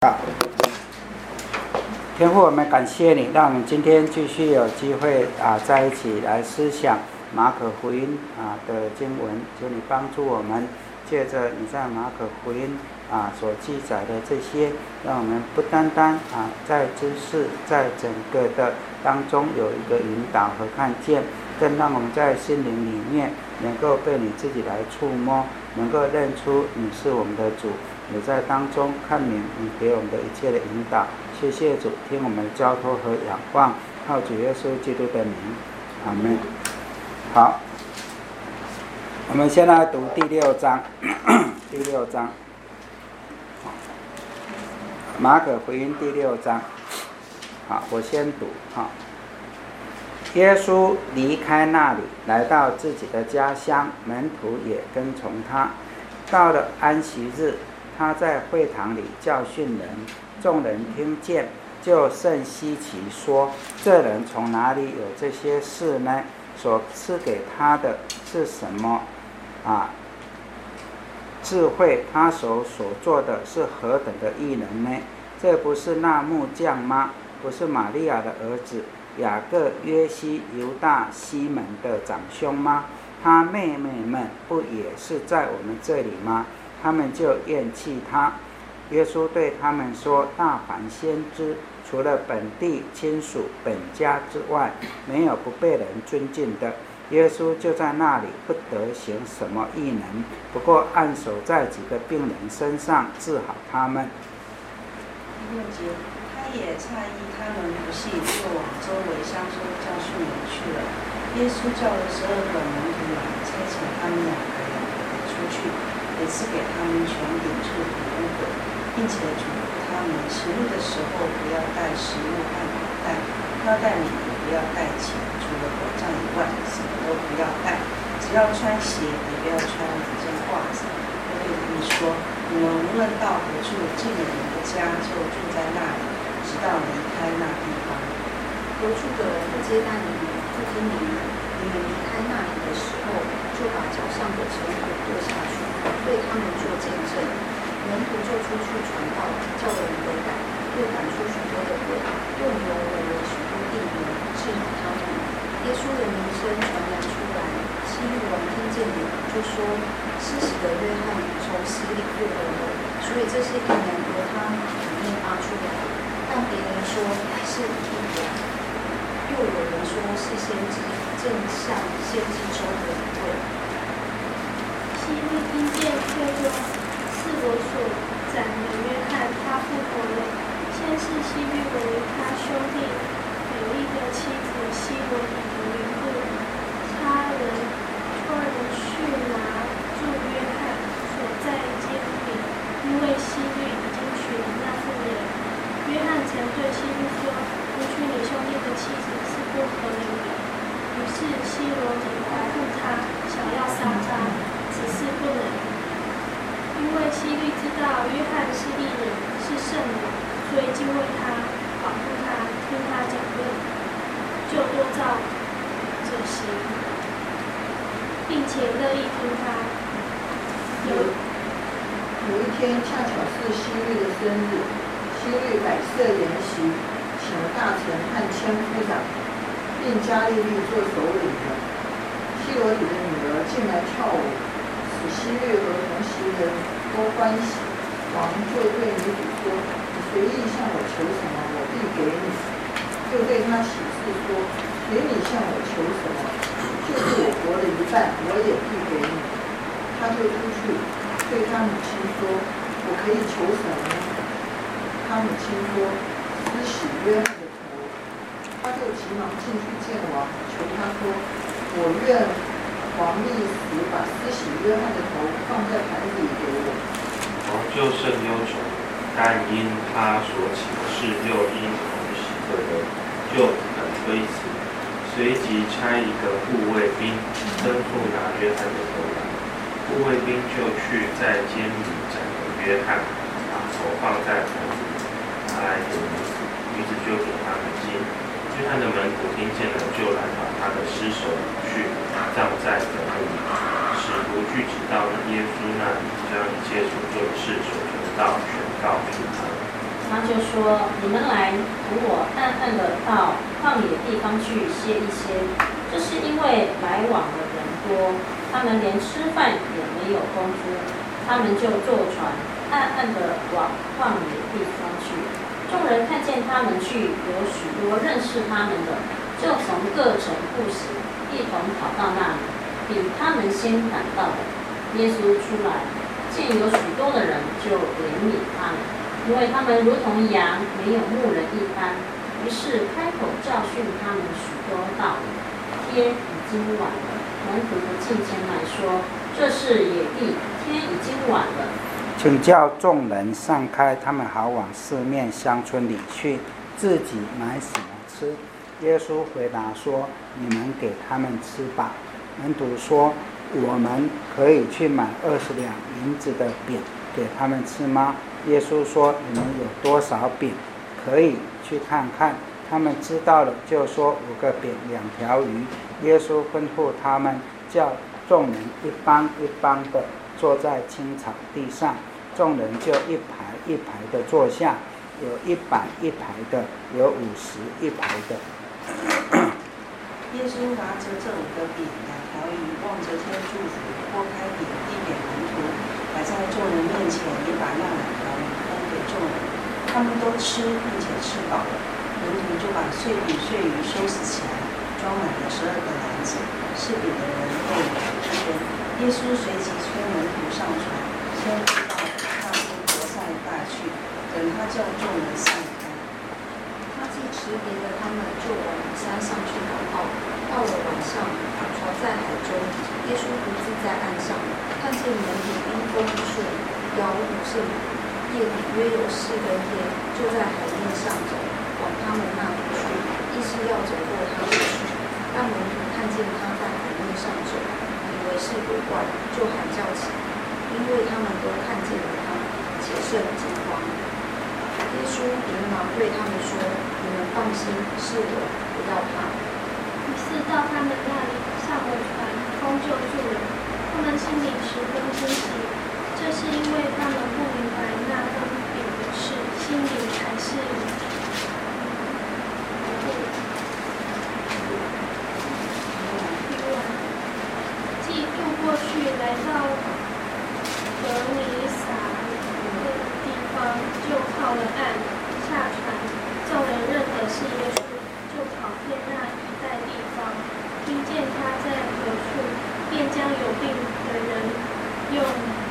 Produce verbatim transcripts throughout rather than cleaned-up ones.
好，天父，我们感谢你，让我们今天继续有机会啊，在一起来思想马可福音啊的经文，求你帮助我们，借着你在马可福音啊所记载的这些，让我们不单单啊在知识，在整个的当中有一个引导和看见，更让我们在心灵里面能够被你自己来触摸，能够认出你是我们的主。也在当中看明你给我们的一切的引导，谢谢主，听我们的交托和仰望，靠主耶稣基督的名，阿们。好，我们现在读第六章，第六章，马可福音第六章。好，我先读哈。耶稣离开那里，来到自己的家乡，门徒也跟从他。到了安息日，他在会堂里教训人，众人听见，就甚稀奇，说：这人从哪里有这些事呢？所赐给他的是什么啊？智慧，他所所做的是何等的异能呢？这不是那木匠吗？不是玛利亚的儿子雅各、约西、犹大、西门的长兄吗？他妹妹们不也是在我们这里吗？他们就厌弃他。耶稣对他们说：大凡先知，除了本地亲属本家之外，没有不被人尊敬的。耶稣就在那里不得行什么异能，不过按手在几个病人身上治好他们。 第六节，他也诧异他们不信，就往周围乡村教训人去了。耶稣叫了十二个门徒来，差遣他们两个人出去，也赐给他们权柄治毒污鬼，并且嘱咐他们行路的时候不要带食物和口袋，腰带里也不要带钱，除了口罩以外，什么都不要带，只要穿鞋，也不要穿两件褂子。又对他们说：你们无论到何处，进了人的家，就住在那里，直到离开那地方。 何处的人不接待你们，不听你们，你们离开那里的时候，就把脚上的尘土跺下去，对他们做见证。门徒就出去传道，叫人悔改，又赶出许多的鬼，用油抹了许多地名，治好他们。耶稣的名声传扬出来，希律王听见了，就说：施洗的约翰从死里复活了，所以这些异能由他里面发出来。但别人说是以利亚，又有人说是先知，正像先知中的一位。 希律听见就说：是我所斩的约翰，他复活了。先是希律为他兄弟美丽的妻子希罗底的缘故，他人托人去拿住约翰所在监里，因为希律已经娶了那妇人。约翰曾对希律说：不娶你兄弟的妻子是不可以的。于是希罗底怀护他，想要杀他，只是不能，因为希律知道约翰是义人，是圣人，所以敬畏他，保护他，听他讲论，就多照着行，并且乐意听他。有有一天恰巧是希律的生日，希律摆设筵席，请了大臣和千夫长，并加利利做首领的。希罗底的女儿进来跳舞，使希律和同席人都欢喜。王就对女子说：你随意向我求什么，我必给你。又对他起誓说：随你向我求什么，就是我国的一半，我也必给你。他就出去对他母亲说：我可以求什么呢？他母亲说：施洗约翰的头。他就急忙进去见王，求他说：我愿王立时把施洗约翰的头放在盘子里给我。 王就甚忧愁，但因他所起的事又因同席的人，就很推辞。随即差一个护卫兵吩咐拿约翰的头来。护卫兵就去在监里斩了约翰，把头放在盘子里，拿来给女子，女子就给他们金。约翰的门徒听见了，就来把他的尸首去葬在坟墓里。使徒聚集到耶稣那里，将一切所做的事、所传的道宣告给他。 他就说：“你们来同我暗暗的到旷野地方去歇一歇。这是因为来往的人多，他们连吃饭也没有功夫，他们就坐船暗暗的往旷野地方去。众人看见他们去，有许多认识他们的，就从各城户籍一同跑到那里，比他们先赶到的。耶稣出来，见有许多的人，就怜悯他们，因为他们如同羊没有牧人一般，于是开口教训他们许多道理。天已经晚了，门徒的近前来说：这是野地，天已经晚了， 请叫众人散开，他们好往四面乡村里去，自己买什么吃。耶稣回答说：你们给他们吃吧。门徒说：我们可以去买二十两银子的饼给他们吃吗？耶稣说：你们有多少饼？可以去看看。他们知道了，就说：五个饼，两条鱼。耶稣吩咐他们，叫众人一帮一帮的坐在青草地上，众人就一排一排的坐下，有一百一排的，有五十一排的。 耶稣拿着这五个饼、两条鱼，望着天祝福，拨开饼递给门徒，摆在众人面前，也把那两条鱼分给众人。他们都吃，并且吃饱了。门徒就把碎饼碎鱼收拾起来，装满了十二个篮子。吃饼的人够五十人。耶稣随即催门徒上船，先到那些伯赛大去，等他叫众人散开。 他既辞别了他们，就往山上去祷告。到了晚上，船在海中，耶稣独自在岸上，看见门徒因风不顺，摇橹甚猛。夜里约有四更天，就在海面上走，往他们那里去，意是要走过他们去。但门徒看见他在海面上走，以为是鬼怪，就喊叫起来，因为他们都看见了他，且甚惊慌。耶稣连忙对他们说：你们放心，是我，不要怕。 于是到他们那里，上了船，风就住了。他们心里十分惊喜，这是因为他们不明白那分饼的事，心里还是疑惑。既渡过去，来到格尼撒的地方，就靠了岸，下船。众人认得是耶稣，就跑遍那一带地方，听见他在何处，便将有病的人用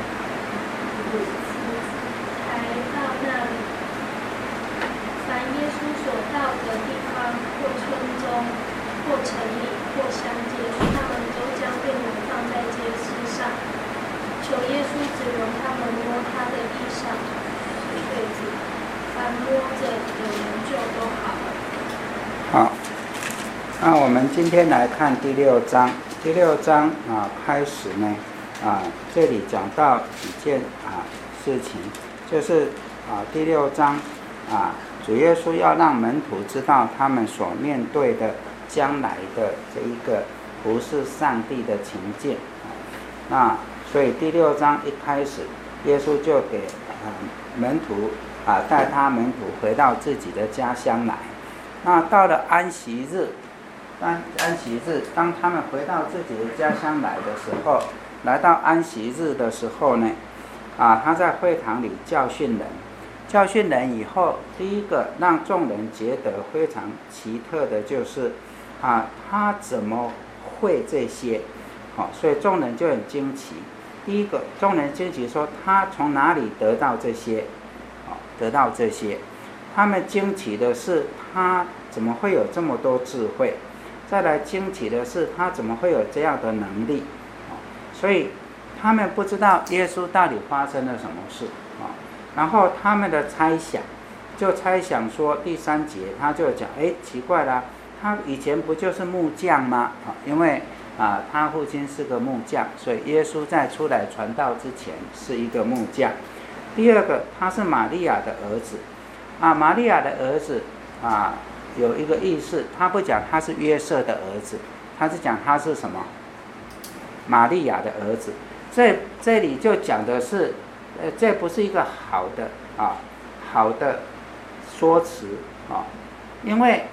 抬到那里。凡耶稣所到的地方，或村中，或城里，或乡间，他们都将病人放在街市上，求耶稣只容他们摸他的衣裳、穗子，凡摸着的人就都好了。 好，那我们今天来看第六章。第六章啊，开始呢啊，这里讲到几件啊事情，就是啊第六章啊，主耶稣要让门徒知道他们所面对的将来的这一个不是上帝的情境。那所以第六章一开始，耶稣就给啊门徒啊带他门徒回到自己的家乡来。那到了安息日，安安息日，当他们回到自己的家乡来的时候，来到安息日的时候呢，啊他在会堂里教训人。教训人以后，第一个让众人觉得非常奇特的就是，啊，他怎么会这些？好、哦，所以众人就很惊奇。第一个，众人惊奇说他从哪里得到这些？哦，得到这些。他们惊奇的是他怎么会有这么多智慧？再来惊奇的是他怎么会有这样的能力？哦，所以他们不知道耶稣到底发生了什么事。哦，然后他们的猜想，就猜想说第三节他就讲，哎，奇怪啦，他以前不就是木匠吗？啊，因为啊他父亲是个木匠，所以耶稣在出来传道之前是一个木匠。第二个，他是玛利亚的儿子，啊，玛利亚的儿子啊有一个意思，他不讲他是约瑟的儿子，他是讲他是什么？玛利亚的儿子。这这里就讲的是。呃，这不是一个好的啊，好的说辞啊，因为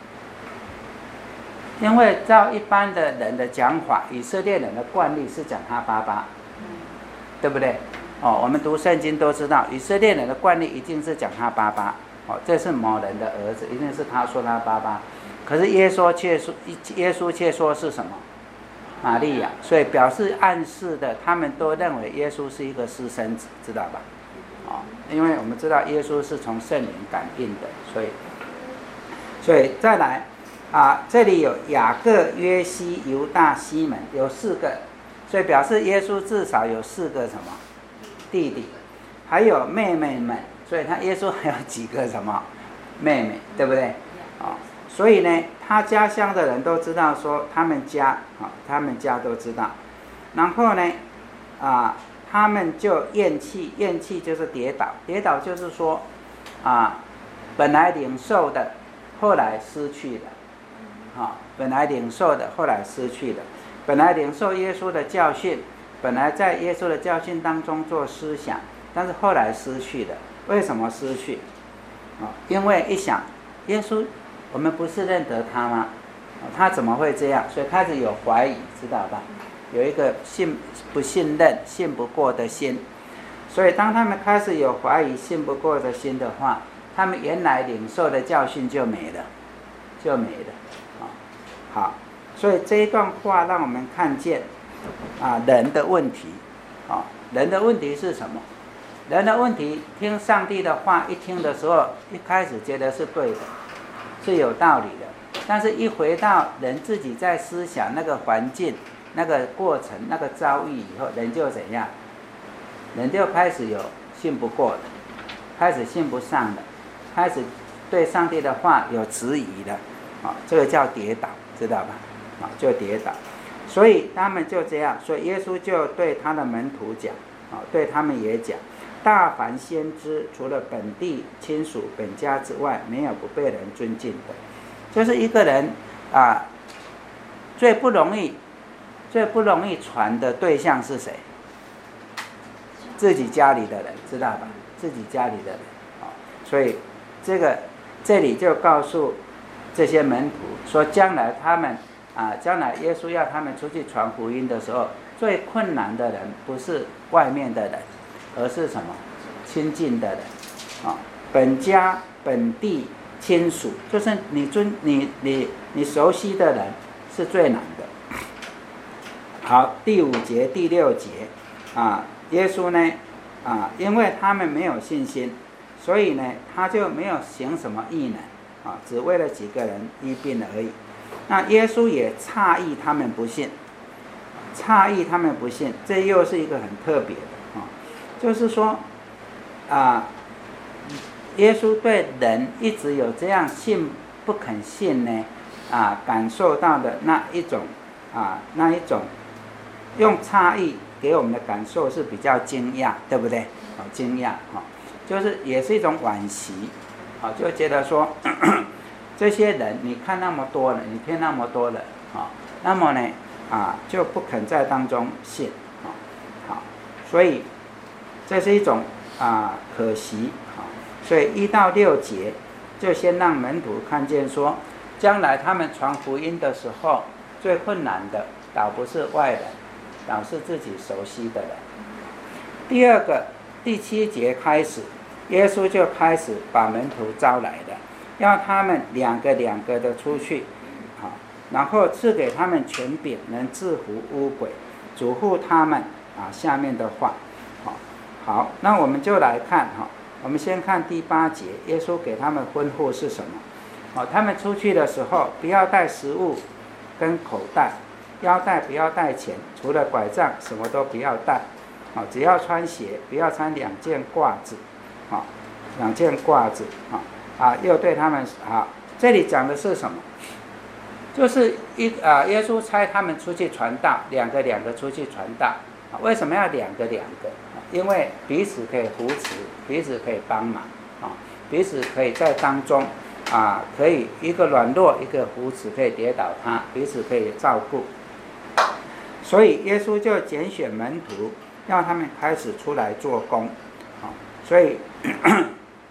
因为照一般的人的讲法，以色列人的惯例是讲他爸爸，对不对？哦，我们读圣经都知道，以色列人的惯例一定是讲他爸爸。哦，这是某人的儿子，一定是他说他爸爸。可是耶稣却说，耶稣却说是什么？玛利亚。所以表示暗示的，他们都认为耶稣是一个私生子，知道吧？哦，因为我们知道耶稣是从圣灵感应的，所以，所以再来啊，这里有雅各、约西、犹大、西门，有四个，所以表示耶稣至少有四个什么弟弟，还有妹妹们。所以他耶稣还有几个什么妹妹，对不对？哦，所以呢，他家乡的人都知道说他们家，哦，他们家都知道。然后呢，啊，他们就厌弃，厌弃就是跌倒，跌倒就是说，啊，本来领受的，后来失去了，啊，哦，本来领受的，后来失去了，本来领受耶稣的教训，本来在耶稣的教训当中做思想，但是后来失去了。为什么失去？哦，因为一想，耶稣，我们不是认得他吗？哦，他怎么会这样？所以开始有怀疑，知道吧？有一个信不信任、信不过的心。所以当他们开始有怀疑、信不过的心的话，他们原来领受的教训就没了，就没了。哦，好，所以这一段话让我们看见啊人的问题。哦，人的问题是什么？人的问题，听上帝的话一听的时候，一开始觉得是对的，是有道理的，但是一回到人自己在思想那个环境、那个过程、那个遭遇以后，人就怎样？人就开始有信不过的，开始信不上的，开始对上帝的话有质疑的，啊，这个叫跌倒，知道吧？啊，就跌倒。所以他们就这样，所以耶稣就对他的门徒讲，啊，对他们也讲。大凡先知，除了本地亲属本家之外，没有不被人尊敬的。就是一个人啊，最不容易、最不容易传的对象是谁？自己家里的人，知道吧？自己家里的人。哦，所以这个这里就告诉这些门徒说，将来他们啊，将来耶稣要他们出去传福音的时候，最困难的人不是外面的人。而是什么？亲近的人，啊，本家本地亲属，就是你尊你你你熟悉的人是最难的。好，第五节第六节啊，耶稣呢啊，因为他们没有信心，所以呢他就没有行什么异能啊，只为了几个人医病而已。那耶稣也诧异他们不信，诧异他们不信，这又是一个很特别的。就是说，啊，耶稣对人一直有这样信不肯信呢，啊，感受到的那一种啊，那一种用诧异给我们的感受是比较惊讶，对不对？哦，惊讶，哦，就是也是一种惋惜，哦，就觉得说咳咳这些人，你看那么多人，你听那么多人，哦，那么呢，啊，就不肯在当中信，哦，好，所以。这是一种啊可惜啊，所以一到六节就先让门徒看见说，将来他们传福音的时候，最困难的倒不是外人，倒是自己熟悉的人。第二个第七节开始，耶稣就开始把门徒招来了，要他们两个两个的出去，啊，然后赐给他们权柄，能制服污鬼，嘱咐他们啊下面的话。好，那我们就来看哈，我们先看第八节，耶稣给他们吩咐是什么？哦，他们出去的时候不要带食物跟口袋，腰带不要带钱，除了拐杖什么都不要带。哦，只要穿鞋，不要穿两件褂子。哦，两件褂子。啊、哦、啊，又对他们啊，这里讲的是什么？就是一啊，耶稣差他们出去传道，两个两个出去传道。啊，为什么要两个两个？因为彼此可以扶持，彼此可以帮忙，啊，彼此可以在当中，啊，可以一个软弱，一个扶持，可以跌倒他，彼此可以照顾。所以耶稣就拣选门徒，让他们开始出来做工，啊，所以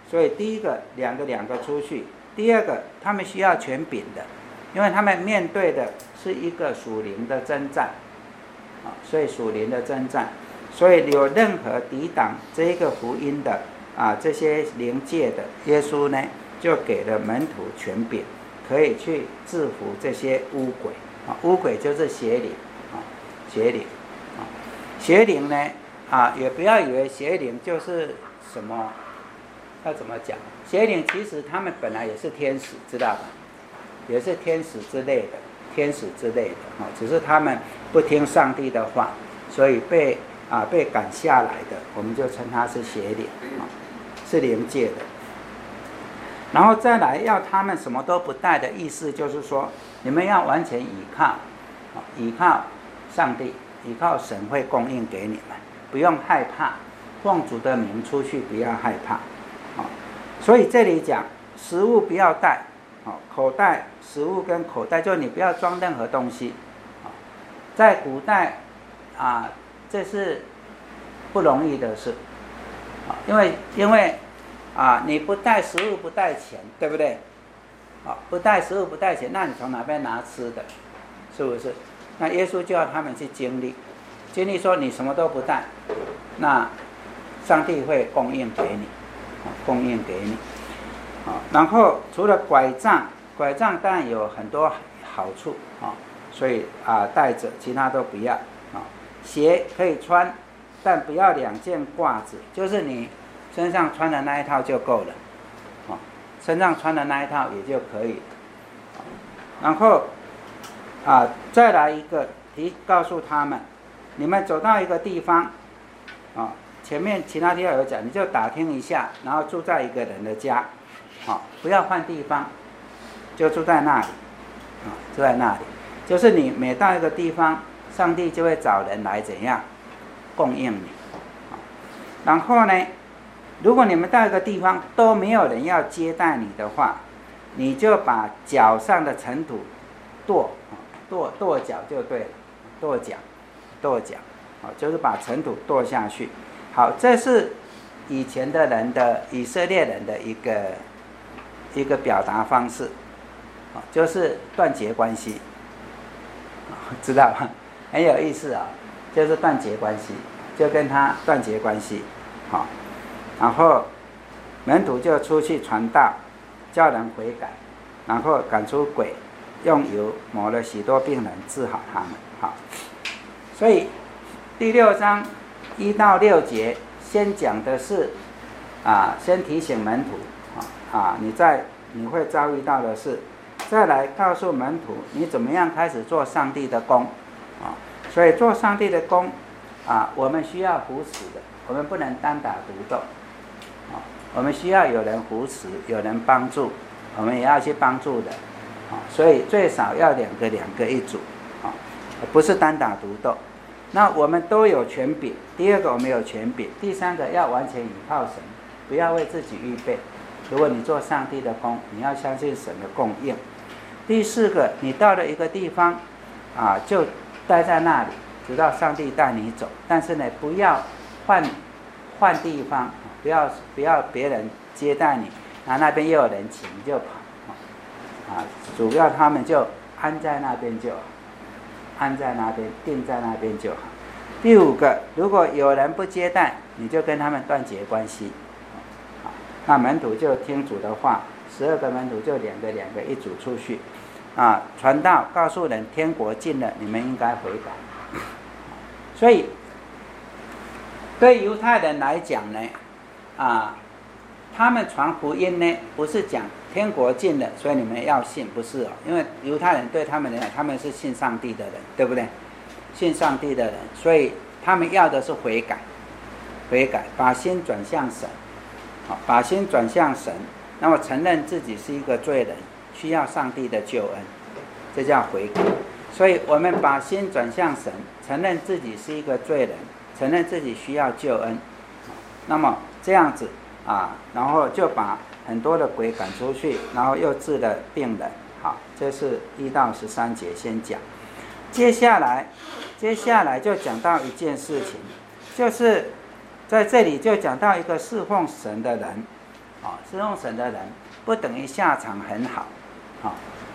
所以第一个两个两个出去，第二个他们需要权柄的，因为他们面对的是一个属灵的征战，啊，所以属灵的征战，所以有任何抵挡这一个福音的啊这些灵界的，耶稣呢就给了门徒权柄，可以去制服这些污鬼啊，污鬼就是邪灵啊，邪灵啊，邪灵呢啊也不要以为邪灵就是什么，要怎么讲？邪灵其实他们本来也是天使，知道吧？也是天使之类的，天使之类的啊，只是他们不听上帝的话，所以被啊被赶下来的，我们就称它是邪灵啊，是灵界的。然后再来要他们什么都不带的意思，就是说你们要完全依靠，依靠上帝，依靠神会供应给你们，不用害怕，奉主的名出去不要害怕。所以这里讲食物不要带，口袋食物跟口袋就你不要装任何东西。在古代啊，这是不容易的事，因为因为啊，你不带食物不带钱，对不对？啊，不带食物不带钱，那你从哪边拿吃的？是不是？那耶稣就要他们去经历，经历说你什么都不带，那上帝会供应给你，供应给你。啊，然后除了拐杖，拐杖当然有很多好处啊，所以啊带着，其他都不要啊。鞋可以穿，但不要两件褂子，就是你身上穿的那一套就够了，啊，身上穿的那一套也就可以。然后啊，再来一个提告诉他们，你们走到一个地方，啊，前面其他地方有讲，你就打听一下，然后住在一个人的家，啊，不要换地方，就住在那里，啊，住在那里，就是你每到一个地方，上帝就会找人来怎样供应你。然后呢，如果你们到一个地方都没有人要接待你的话，你就把脚上的尘土跺跺跺脚就对了，跺脚跺脚，就是把尘土跺下去。好，这是以前的人的以色列人的一个一个表达方式，就是断绝关系，知道吗？很有意思啊，就是断绝关系，就跟他断绝关系，好，然后门徒就出去传道，叫人悔改，然后赶出鬼，用油抹了许多病人，治好他们。好，所以第六章一到六节先讲的是啊，先提醒门徒啊，你在你会遭遇到的事，再来告诉门徒你怎么样开始做上帝的工啊。所以做上帝的工啊，我们需要扶持的，我们不能单打独斗啊，我们需要有人扶持，有人帮助，我们也要去帮助的啊。所以最少要两个两个一组啊，不是单打独斗。那我们都有权柄，第二个我们有权柄，第三个要完全依靠神，不要为自己预备。如果你做上帝的工，你要相信神的供应。第四个，你到了一个地方啊，就待在那里，直到上帝带你走。但是呢，不要换换地方，不要不要别人接待你，然后那边又有人请你就跑啊，主要他们就安在那边就好，安在那边，定在那边就好。第五个，如果有人不接待，你就跟他们断绝关系。那门徒就听主的话，十二个门徒就两个两个一组出去，啊，传道告诉人天国近了，你们应该悔改。所以对犹太人来讲呢，啊，他们传福音呢，不是讲天国近了，所以你们要信，不是哦，因为犹太人对他们来讲，他们是信上帝的人，对不对？信上帝的人，所以他们要的是悔改，悔改，把心转向神。把心转向神，那么承认自己是一个罪人，需要上帝的救恩，这叫悔改。所以我们把心转向神，承认自己是一个罪人，承认自己需要救恩，那么这样子啊，然后就把很多的鬼赶出去，然后又治了病人。好，这是一到十三节先讲。接下来接下来就讲到一件事情，就是在这里就讲到一个侍奉神的人， 哦，侍奉神的人不等于下场很好，哦，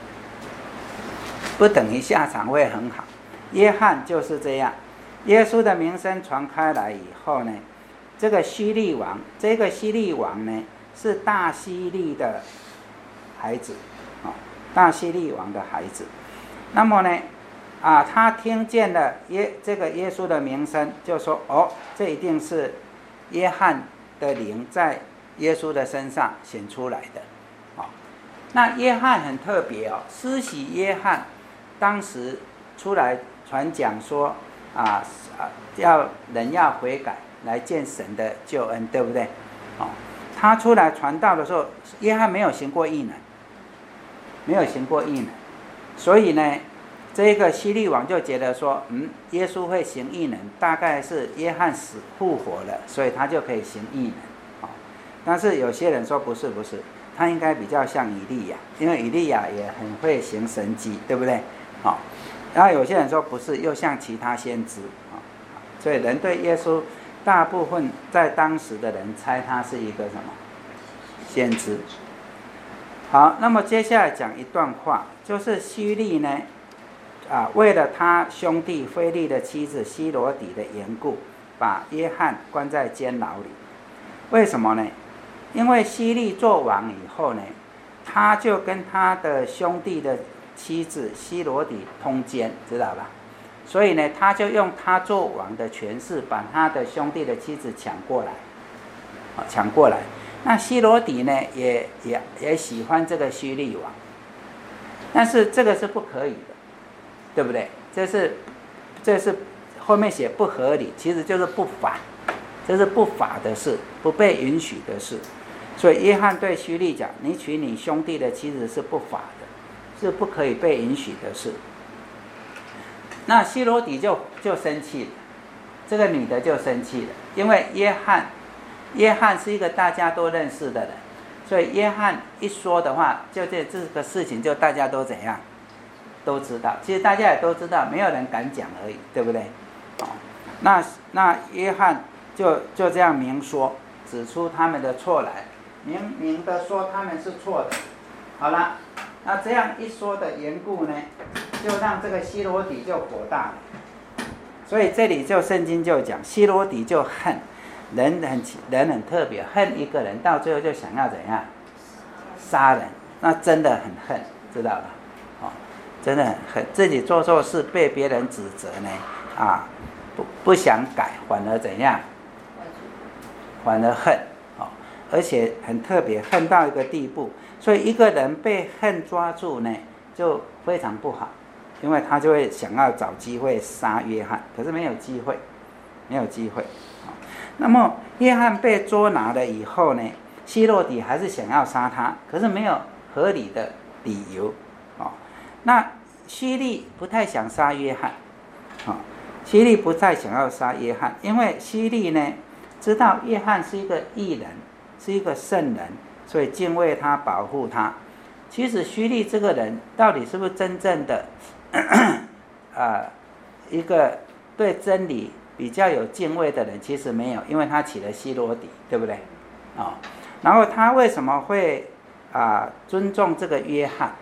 不等于下场会很好。约翰就是这样，耶稣的名声传开来以后呢，这个希律王，这个希律王呢是大希律的孩子，哦，大希律王的孩子。那么呢，啊，他听见了耶这个耶稣的名声，就说：“哦，这一定是约翰的灵在耶稣的身上显出来的。”哦，那约翰很特别哦，施洗约翰当时出来传讲说啊啊，要人要悔改来见神的救恩，对不对？哦，他出来传道的时候，约翰没有行过异能，没有行过异能，所以呢，这个希律王就觉得说，嗯，耶稣会行异能，大概是约翰死复活了，所以他就可以行异能。哦，但是有些人说不是不是，他应该比较像以利亚，因为以利亚也很会行神迹，对不对？哦，然后有些人说不是，又像其他先知。哦，所以人对耶稣，大部分在当时的人猜他是一个什么先知。好，那么接下来讲一段话，就是希律呢，啊，为了他兄弟腓力的妻子西罗底的缘故，把约翰关在监牢里。为什么呢？因为希律做王以后呢，他就跟他的兄弟的妻子西罗底通奸，知道吧？所以呢，他就用他做王的权势，把他的兄弟的妻子抢过来，啊，抢过来。那西罗底呢，也也也喜欢这个希律王，但是这个是不可以的，对不对？这是这是后面写不合理，其实就是不法，这是不法的事，不被允许的事。所以约翰对希律讲：“你娶你兄弟的妻子是不法的，是不可以被允许的事。”那西罗底就就生气了，这个女的就生气了，因为约翰。约翰是一个大家都认识的人，所以约翰一说的话，就这这个事情就大家都怎样，都知道。其实大家也都知道，没有人敢讲而已，对不对？哦，那那约翰就就这样明说，指出他们的错来，明明的说他们是错的。好了，那这样一说的缘故呢，就让这个西罗底就火大了。所以这里就圣经就讲，西罗底就恨。人很人很特别，恨一个人到最后就想要怎样杀人，那真的很恨，知道吧？哦，真的很恨，自己做错事被别人指责呢，啊，不不想改，反而怎样？反而恨，哦，而且很特别，恨到一个地步，所以一个人被恨抓住呢，就非常不好，因为他就会想要找机会杀约翰，可是没有机会，没有机会。那么约翰被捉拿了以后呢，西罗底还是想要杀他，可是没有合理的理由。哦，那希律不太想杀约翰，哦，希律不太想要杀约翰，因为希律呢知道约翰是一个义人，是一个圣人，所以敬畏他，保护他。其实希律这个人到底是不是真正的呃一个对真理比较有敬畏的人？其实没有，因为他起了西罗底，对不对？哦，然后他为什么会啊、呃、尊重这个约翰？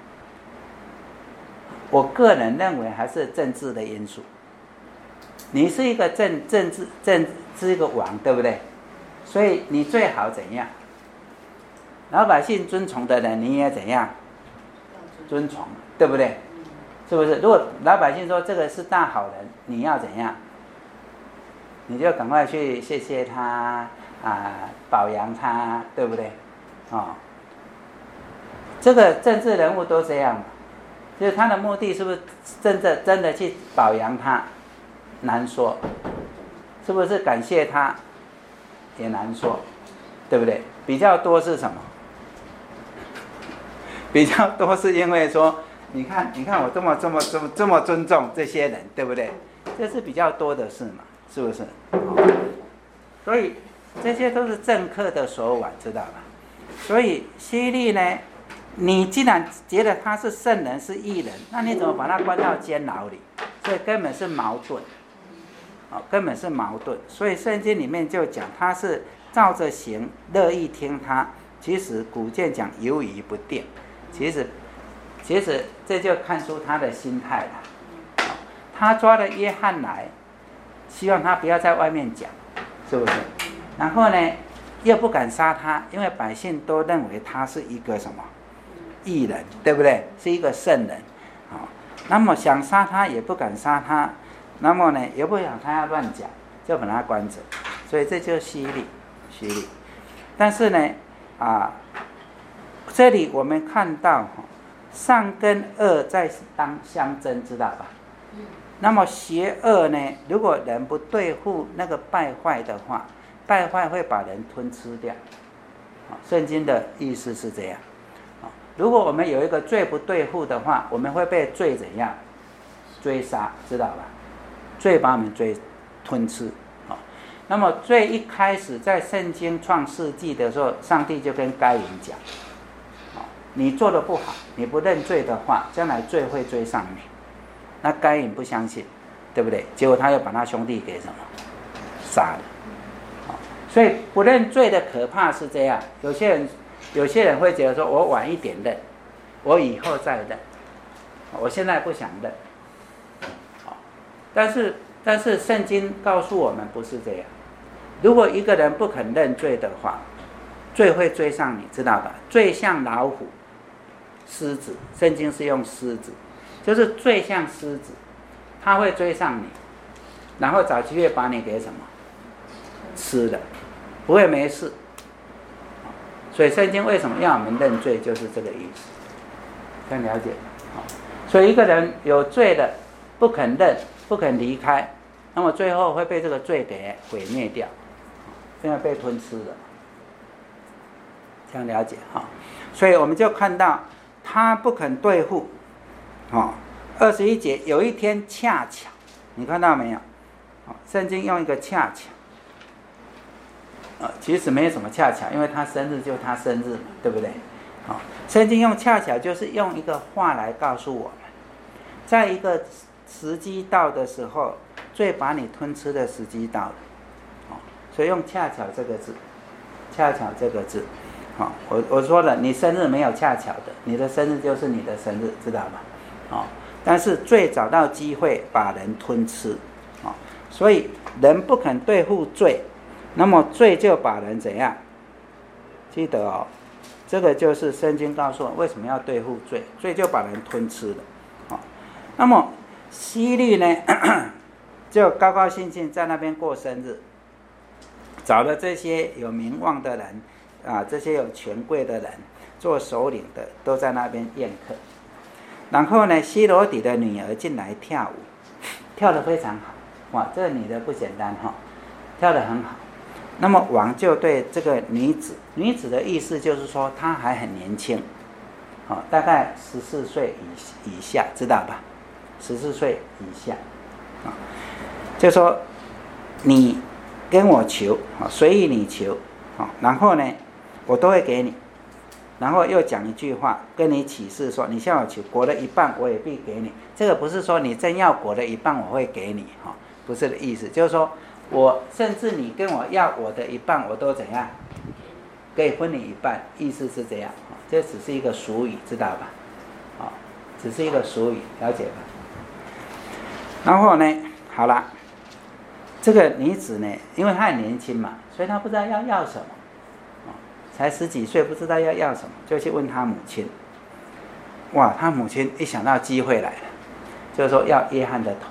我个人认为还是政治的因素。你是一个政政治政是一个王，对不对？所以你最好怎样？老百姓尊崇的人，你也怎样？尊崇，对不对？是不是？如果老百姓说这个是大好人，你要怎样？你就赶快去谢谢他啊、呃，表扬他，对不对？哦，这个政治人物都这样，就是他的目的是不是真的真的去表扬他？难说，是不是感谢他？也难说，对不对？比较多是什么？比较多是因为说，你看，你看我这么这么这么这么尊重这些人，对不对？这是比较多的事嘛。是不是？所以这些都是政客的手腕，知道吧？所以希律呢，你既然觉得他是圣人是义人，那你怎么把他关到监牢里？所以根本是矛盾，哦，根本是矛盾。所以圣经里面就讲他是照着行，乐意听他， 其实古卷讲犹疑不定，其实其实这就看出他的心态了。他抓了约翰来，希望他不要在外面讲，是不是？然后呢，又不敢杀他，因为百姓都认为他是一个什么义人，对不对？是一个圣人。好，那么想杀他也不敢杀他，那么呢，也不想他要乱讲，就把他关着。所以这就是犀利，犀利。但是呢，啊，这里我们看到善跟恶在当相争，知道吧？那么邪恶呢，如果人不对付那个败坏的话，败坏会把人吞吃掉。圣经的意思是这样。如果我们有一个罪不对付的话，我们会被罪怎样追杀，知道吧？罪把我们追吞吃。那么罪一开始在圣经创世纪的时候，上帝就跟该隐讲，你做的不好，你不认罪的话，将来罪会追上你。那该隐不相信，对不对？结果他又把他兄弟给什么杀了。所以不认罪的可怕是这样，有些人有些人会觉得说，我晚一点认，我以后再认，我现在不想认。但是但是圣经告诉我们不是这样，如果一个人不肯认罪的话，罪会追上你，知道吧？罪像老虎、狮子，圣经是用狮子，就是罪像狮子，它会追上你，然后找机会把你给什么吃了，不会没事。所以圣经为什么要我们认罪，就是这个意思，这样了解。所以一个人有罪的不肯认，不肯离开，那么最后会被这个罪给毁灭掉，因为被吞吃了。这样了解哈。所以我们就看到他不肯对付。哦，二十一节，有一天恰巧，你看到没有？哦，圣经用一个恰巧。呃，其实没有什么恰巧，因为他生日就他生日嘛，对不对？好、哦，圣经用恰巧就是用一个话来告诉我们，在一个时机到的时候，罪把你吞吃的时机到了，哦，所以用恰巧这个字，恰巧这个字，好、哦，我我说了，你生日没有恰巧的，你的生日就是你的生日，知道吧？哦，但是罪找到机会把人吞吃，哦，所以人不肯对付罪。那么罪就把人怎样？记得哦，这个就是圣经告诉我为什么要对付罪，罪就把人吞吃了。好、哦，那么希律呢，就高高兴兴在那边过生日，找了这些有名望的人啊，这些有权贵的人做首领的，都在那边宴客。然后呢，希罗底的女儿进来跳舞，跳得非常好，哇，这个女的不简单哈、哦，跳得很好。那么王就对这个女子，女子的意思就是说她还很年轻，哦，大概十四岁以以下，知道吧？十四岁以下，啊、哦，就说你跟我求，啊、哦，随意你求，啊、哦，然后呢，我都会给你。然后又讲一句话，跟你起誓说，你向我求国的一半，我也必给你。这个不是说你真要国的一半，我会给你，哈、哦，不是的意思，就是说。我甚至你跟我要我的一半，我都怎样，可以分你一半，意思是这样，这只是一个俗语，知道吧？哦，只是一个俗语，了解吧？然后呢，好了，这个女子呢，因为她很年轻嘛，所以她不知道要要什么，哦，才十几岁，不知道要要什么，就去问她母亲。哇，她母亲一想到机会来了，就是说要约翰的头。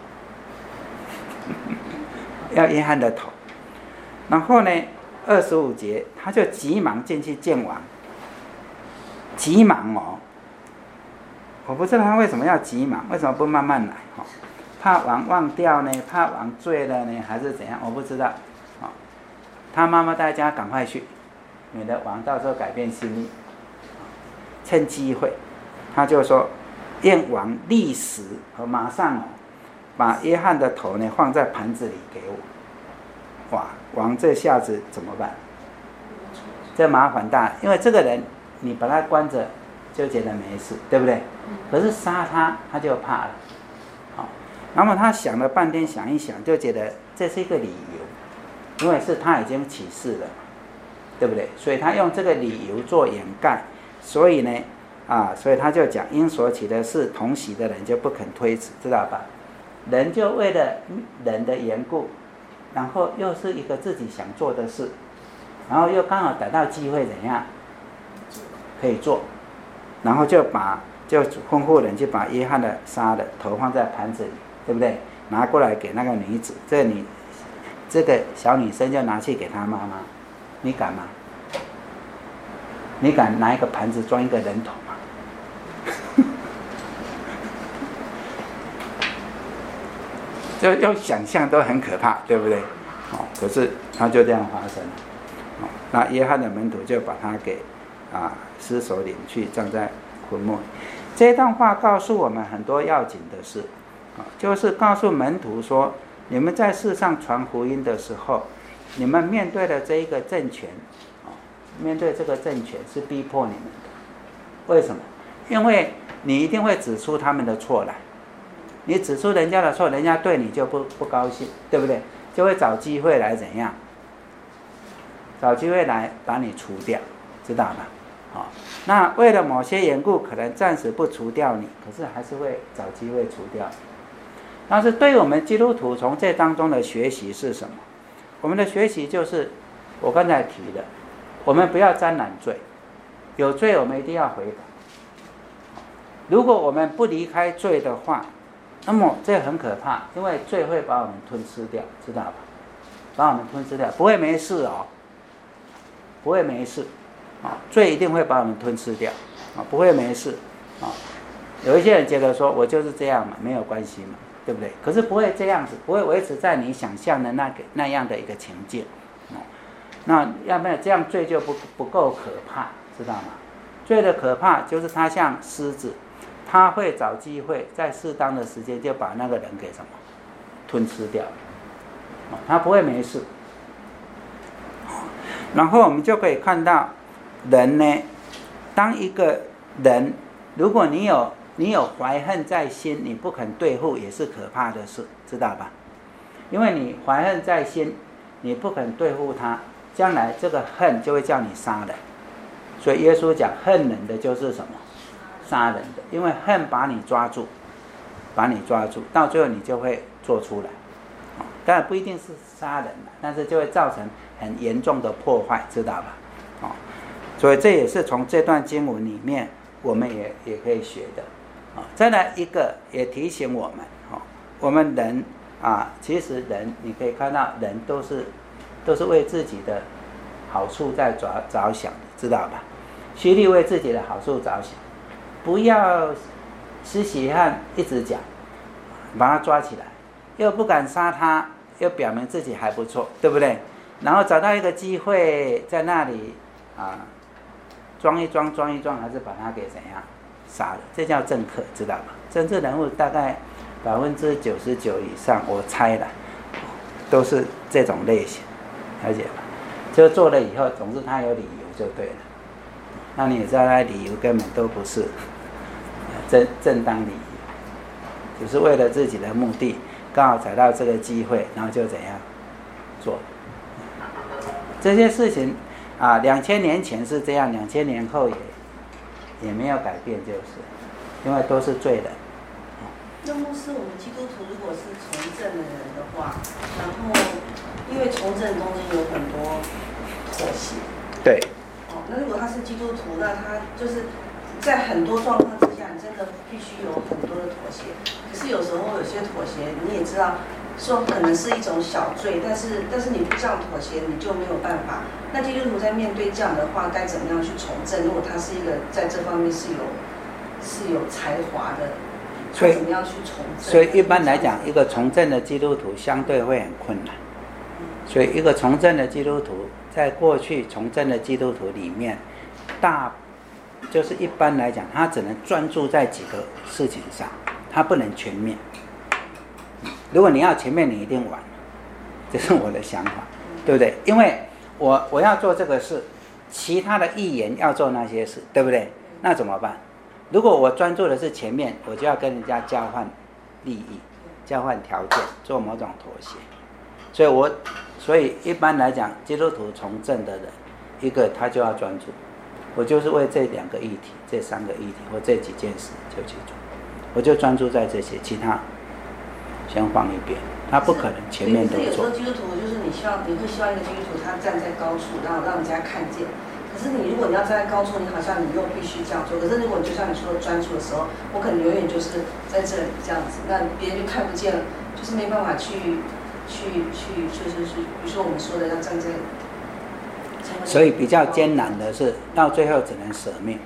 要约翰的头，然后呢，二十五节，他就急忙进去见王，急忙哦，我不知道他为什么要急忙，为什么不慢慢来？哦，怕王忘掉呢，怕王醉了呢，还是怎样？我不知道。哦，他妈妈大家赶快去，免得王到时候改变心意。趁机会，他就说，愿王立时和马上哦。把约翰的头呢放在盘子里给我，哇！王这下子怎么办？这麻烦大，因为这个人你把他关着就觉得没事，对不对？可是杀他他就怕了，好，然后他想了半天，想一想就觉得这是一个理由，因为是他已经起誓了， 对不对？所以他用这个理由做掩盖，所以呢，啊，所以他就讲，因所起的事同喜的人就不肯推辞，知道吧？人就为了人的缘故，然后又是一个自己想做的事，然后又刚好逮到机会怎样可以做，然后就把就吩咐人就把约翰的杀的头放在盘子里，对不对？拿过来给那个女子，这个女这个小女生就拿去给她妈妈，你敢吗？你敢拿一个盘子装一个人头吗？就用想象都很可怕，对不对？哦，可是他就这样发生了。哦，那约翰的门徒就把他给啊尸首领去葬在坟墓。这段话告诉我们很多要紧的事，啊，就是告诉门徒说，你们在世上传福音的时候，你们面对的这一个政权，啊，面对这个政权是逼迫你们的。为什么？因为你一定会指出他们的错来。你指出人家的错，人家对你就不不高兴，对不对？就会找机会来怎样？找机会来把你除掉，知道吧？好，那为了某些缘故，可能暂时不除掉你，可是还是会找机会除掉你。但是对我们基督徒从这当中的学习是什么？我们的学习就是我刚才提的，我们不要沾染罪，有罪我们一定要悔改。如果我们不离开罪的话，那么这很可怕，因为罪会把我们吞吃掉，知道吧？把我们吞吃掉，不会没事哦，不会没事，啊，罪一定会把我们吞吃掉，啊，不会没事，啊，有一些人觉得说我就是这样嘛，没有关系嘛，对不对？可是不会这样子，不会维持在你想象的那个那样的一个情境，啊，那要不然这样罪就不不够可怕，知道吗？罪的可怕就是它像狮子。他会找机会在适当的时间就把那个人给什么吞吃掉，他不会没事。然后我们就可以看到人呢，当一个人如果你有你有怀恨在心，你不肯对付也是可怕的事，知道吧？因为你怀恨在心，你不肯对付他，将来这个恨就会叫你杀人。所以耶稣讲恨人的就是什么？杀人的，因为恨把你抓住，把你抓住，到最后你就会做出来。当然不一定是杀人，但是就会造成很严重的破坏，知道吧？哦，所以这也是从这段经文里面我们也也可以学的。哦，再来一个也提醒我们，哦，我们人啊，其实人你可以看到，人都是都是为自己的好处在着着想的，知道吧？虚力为自己的好处着想。不要施洗汉一直讲，把他抓起来，又不敢杀他，又表明自己还不错，对不对？然后找到一个机会在那里啊，装一装装一装，还是把他给怎样杀了？这叫政客，知道吧？政治人物大概百分之九十九以上，我猜了，都是这种类型，了解吧？就做了以后，总之他有理由就对了。那你也知道，他理由根本都不是正正当理由，只是为了自己的目的，刚好找到这个机会，然后就怎样做。这些事情啊，两千年前是这样，两千年后也也没有改变，就是因为都是罪人。 那牧师，我们基督徒如果是从政的人的话，然后因为从政中间有很多妥协， 对。 那如果他是基督徒，那他就是在很多状况之下，你真的必须有很多的妥协。可是有时候有些妥协，你也知道，说可能是一种小罪，但是但是你不这样妥协，你就没有办法。那基督徒在面对这样的话，该怎么样去从政？如果他是一个在这方面是有是有才华的，他怎么样去从政？ 所以一般来讲，一个从政的基督徒相对会很困难。所以一个从政的基督徒，在过去从政的基督徒里面，大就是一般来讲，他只能专注在几个事情上，他不能全面。如果你要全面，你一定完了，这是我的想法，对不对？因为我我要做这个事，其他的议员要做那些事，对不对？那怎么办？如果我专注的是前面，我就要跟人家交换利益，交换条件，做某种妥协。所以我所以一般来讲，基督徒从政的人一个他就要专注。我就是为这两个议题、这三个议题或这几件事就去做，我就专注在这些，其他先放一边。他不可能前面都做。 有时候基督徒就是你希望，你会希望一个基督徒他站在高处，然后让人家看见。可是你如果你要站在高处，你好像你又必须这样做。可是如果你就像你说的专注的时候，我可能永远就是在这里这样子，那别人就看不见了，就是没办法去去去，就是是，比如说我们说的要站在。 所以比较艰难的是，到最后只能舍命，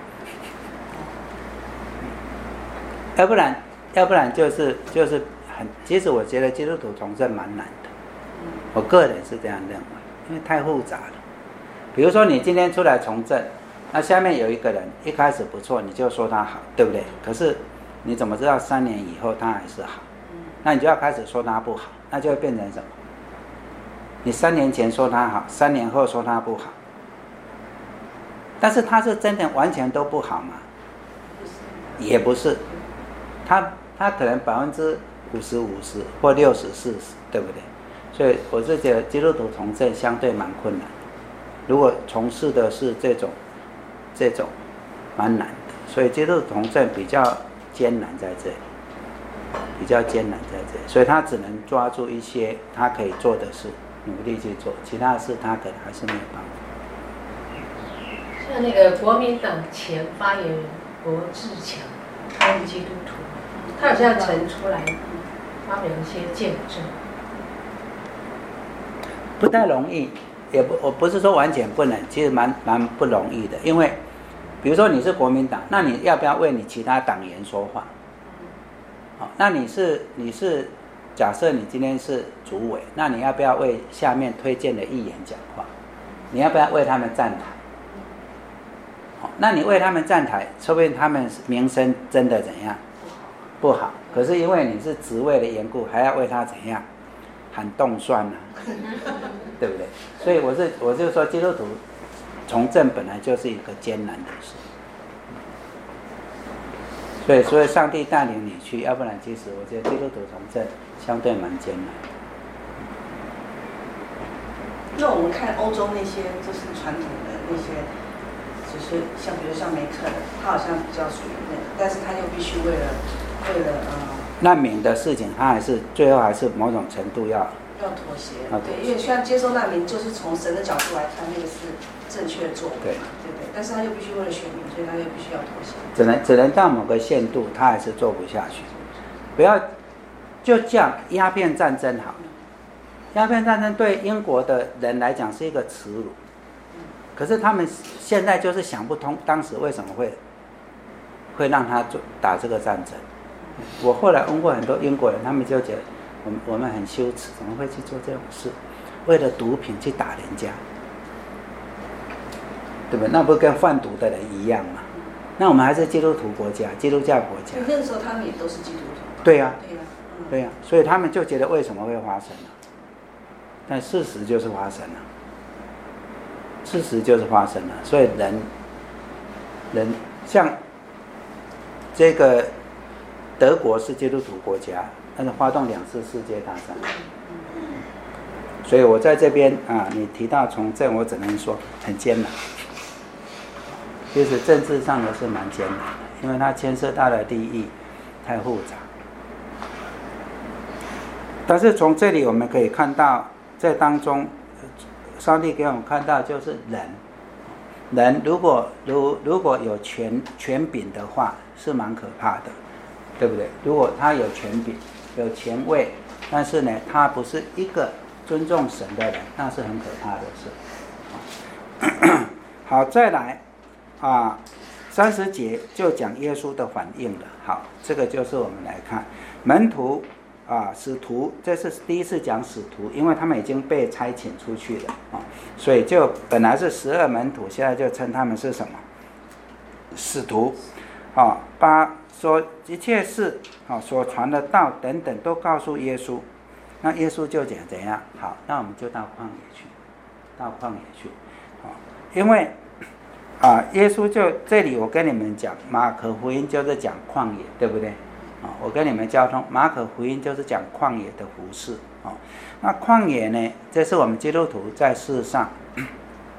要不然，要不然就是就是很。其实我觉得基督徒从政蛮难的，我个人是这样认为，因为太复杂了。比如说你今天出来从政，那下面有一个人一开始不错，你就说他好，对不对？可是你怎么知道三年以后他还是好？那你就要开始说他不好，那就会变成什么？你三年前说他好，三年后说他不好，但是他是真的完全都不好吗？也不是，他他可能百分之五十五十或六十四十，对不对？所以我是觉得基督徒从政相对蛮困难的，如果从事的是这种这种蛮难的，所以基督徒从政比较艰难在这里，比较艰难在这里，所以他只能抓住一些他可以做的事。努力去做，其他的事他可能还是没有办法。 像那个国民党前发言人罗志强，他是基督徒，他好像曾出来发表一些见证。 不太容易，也不我不是说完全不能，其实蛮蛮不容易的，因为比如说你是国民党，那你要不要为你其他党员说话？好，那你是你是。假设你今天是主委，那你要不要为下面推荐的议员讲话？你要不要为他们站台？好，那你为他们站台，说不定他们名声真的怎样不好，可是因为你是职位的缘故，还要为他怎样喊动算呢、啊？对不对？所以我是我就说，基督徒从政本来就是一个艰难的事。所以，所以上帝带领你去，要不然其实我觉得基督徒从政相对蛮艰难。 因为我们看欧洲那些就是传统的那些，就是像比如像梅克尔，他好像比较属于那个，但是他又必须为了为了呃难民的事情，他还是最后还是某种程度要要妥协。对，因为虽然接受难民就是从神的角度来看，那个是正确的做法嘛，对不对？但是他又必须为了选民，所以他又必须要妥协。 只能只能到某个限度，他还是做不下去。不要就这样，鸦片战争好了。鸦片战争对英国的人来讲是一个耻辱，可是他们现在就是想不通，当时为什么会会让他做打这个战争。我后来问过很多英国人，他们就觉得我们我们很羞耻，怎么会去做这种事？为了毒品去打人家，对不对？那不跟贩毒的人一样吗？那我们还是基督徒国家，基督教国家。 那个时候他们也都是基督徒。 对呀、啊， 对呀、啊，嗯、 对呀、啊，所以他们就觉得为什么会发生呢？但事实就是发生了，事实就是发生了。所以人，人像这个德国是基督徒国家，但是发动两次世界大战。所以我在这边啊，你提到从政，我只能说很艰难。其实政治上的是蛮艰难的，因为它牵涉到的利益太复杂。但是从这里我们可以看到，在当中，上帝给我们看到就是人，人如果如如果有权权柄的话，是蛮可怕的，对不对？如果他有权柄、有权位，但是呢，他不是一个尊重神的人，那是很可怕的事。好，再来啊，三十节就讲耶稣的反应了。好，这个就是我们来看门徒。啊，使徒，这是第一次讲使徒，因为他们已经被差遣出去了啊，所以就本来是十二门徒，现在就称他们是什么？使徒，啊，把说一切事啊所传的道等等都告诉耶稣，那耶稣就讲怎样？好，那我们就到旷野去，到旷野去，啊，因为啊，耶稣就这里我跟你们讲，马可福音就是讲旷野，对不对？我跟你们交通，马可福音就是讲旷野的服事。那旷野呢，这是我们基督徒在世上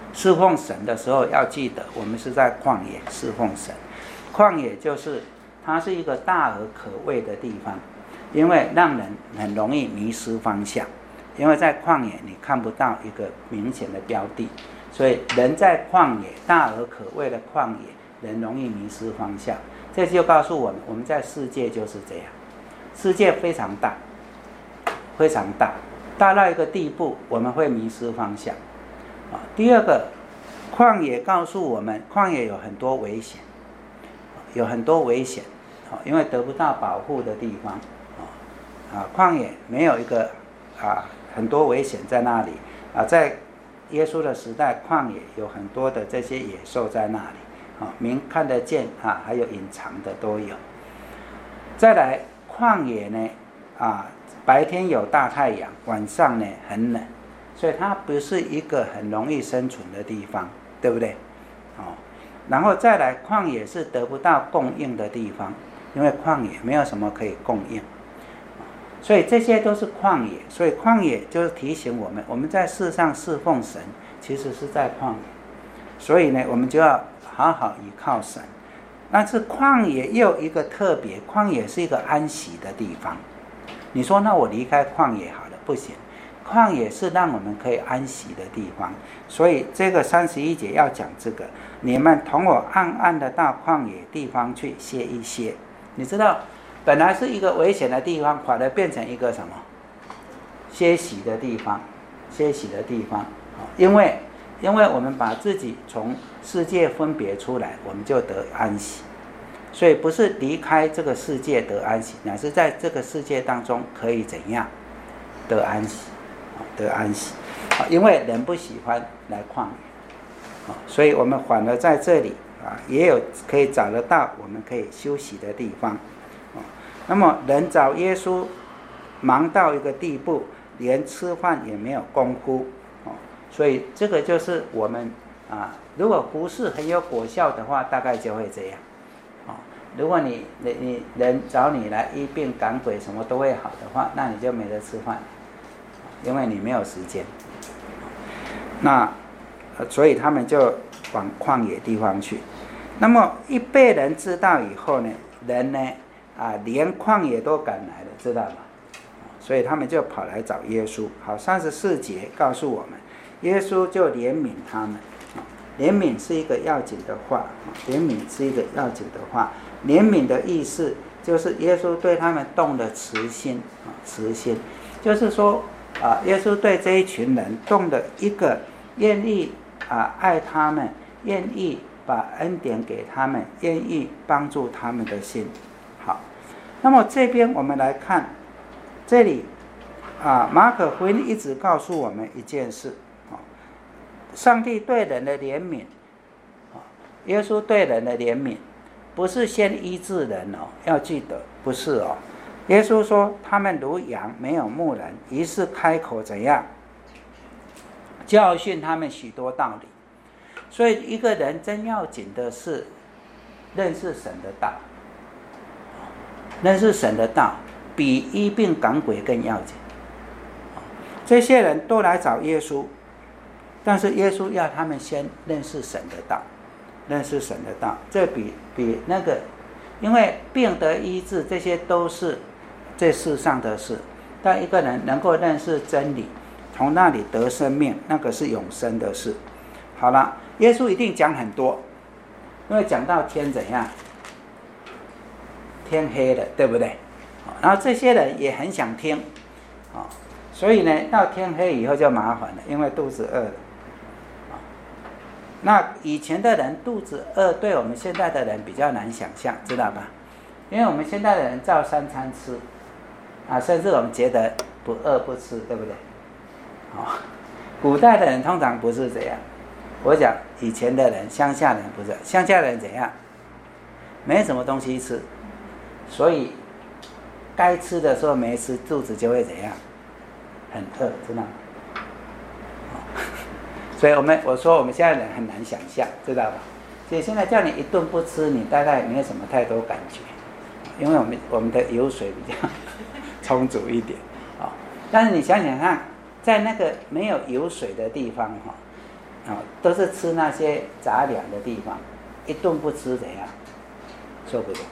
侍奉神的时候要记得，我们是在旷野侍奉神。旷野就是它是一个大而可畏的地方，因为让人很容易迷失方向。因为在旷野你看不到一个明显的标的，所以人在旷野，大而可畏的旷野，人容易迷失方向。这就告诉我们，我们在世界就是这样，世界非常大，非常大，大到一个地步，我们会迷失方向。啊，第二个，旷野告诉我们，旷野有很多危险，有很多危险，啊，因为得不到保护的地方，啊，旷野没有一个啊。很多危险在那里啊，在耶稣的时代，旷野有很多的这些野兽在那里啊，明看得见啊，还有隐藏的都有。再来，旷野呢啊，白天有大太阳，晚上呢很冷，所以它不是一个很容易生存的地方，对不对？哦，然后再来，旷野是得不到供应的地方，因为旷野没有什么可以供应。所以这些都是旷野，所以旷野就是提醒我们，我们在世上侍奉神，其实是在旷野。所以呢，我们就要好好依靠神。但是旷野又有一个特别，旷野是一个安息的地方。你说那我离开旷野好了，不行，旷野是让我们可以安息的地方。所以这个三十一节要讲这个，你们同我暗暗的到旷野地方去歇一歇。你知道本来是一个危险的地方，反而变成一个什么？歇息的地方，歇息的地方。因为，因为我们把自己从世界分别出来，我们就得安息。所以不是离开这个世界得安息，乃是在这个世界当中可以怎样得安息，得安息。因为人不喜欢来旷野，所以我们反而在这里啊，也有可以找得到我们可以休息的地方。那么人找耶稣忙到一个地步，连吃饭也没有功夫，所以这个就是我们啊，如果不是很有果效的话，大概就会这样。如果你你你人找你来医病赶鬼什么都会好的话，那你就没得吃饭，因为你没有时间。那所以他们就往旷野地方去。那么一被人知道以后呢，人呢啊，连旷野都赶来了，知道吧？所以他们就跑来找耶稣。好，三十四节告诉我们，耶稣就怜悯他们。怜悯是一个要紧的话，怜悯是一个要紧的话。怜悯的意思就是耶稣对他们动了慈心，慈心就是说啊，耶稣对这一群人动了一个愿意啊爱他们，愿意把恩典给他们，愿意帮助他们的心。好，那么这边我们来看，这里啊，马可福音一直告诉我们一件事，上帝对人的怜悯，耶稣对人的怜悯，不是先医治人哦，要记得不是哦。耶稣说他们如羊没有牧人，于是开口怎样教训他们许多道理。所以一个人真要紧的是认识神的道，认识神的道比医病赶鬼更要紧。这些人都来找耶稣，但是耶稣要他们先认识神的道，认识神的道，这比比那个，因为病得医治，这些都是这世上的事。但一个人能够认识真理，从那里得生命，那个是永生的事。好了，耶稣一定讲很多，因为讲到天怎样，天黑了，对不对？然后这些人也很想听，所以呢，到天黑以后就麻烦了，因为肚子饿了。那以前的人肚子饿，对我们现在的人比较难想象，知道吧？因为我们现在的人照三餐吃，啊，甚至我们觉得不饿不吃，对不对？哦，古代的人通常不是这样。我讲以前的人，乡下人不是，乡下人怎样？没什么东西吃，所以该吃的时候没吃，肚子就会怎样？很饿，知道吗？所以我们我说我们现在人很难想象，知道吧？所以现在叫你一顿不吃，你大概没有什么太多感觉，因为我们我们的油水比较充足一点啊。但是你想想看，在那个没有油水的地方哈， 啊，都是吃那些杂粮的地方，一顿不吃怎样？受不了。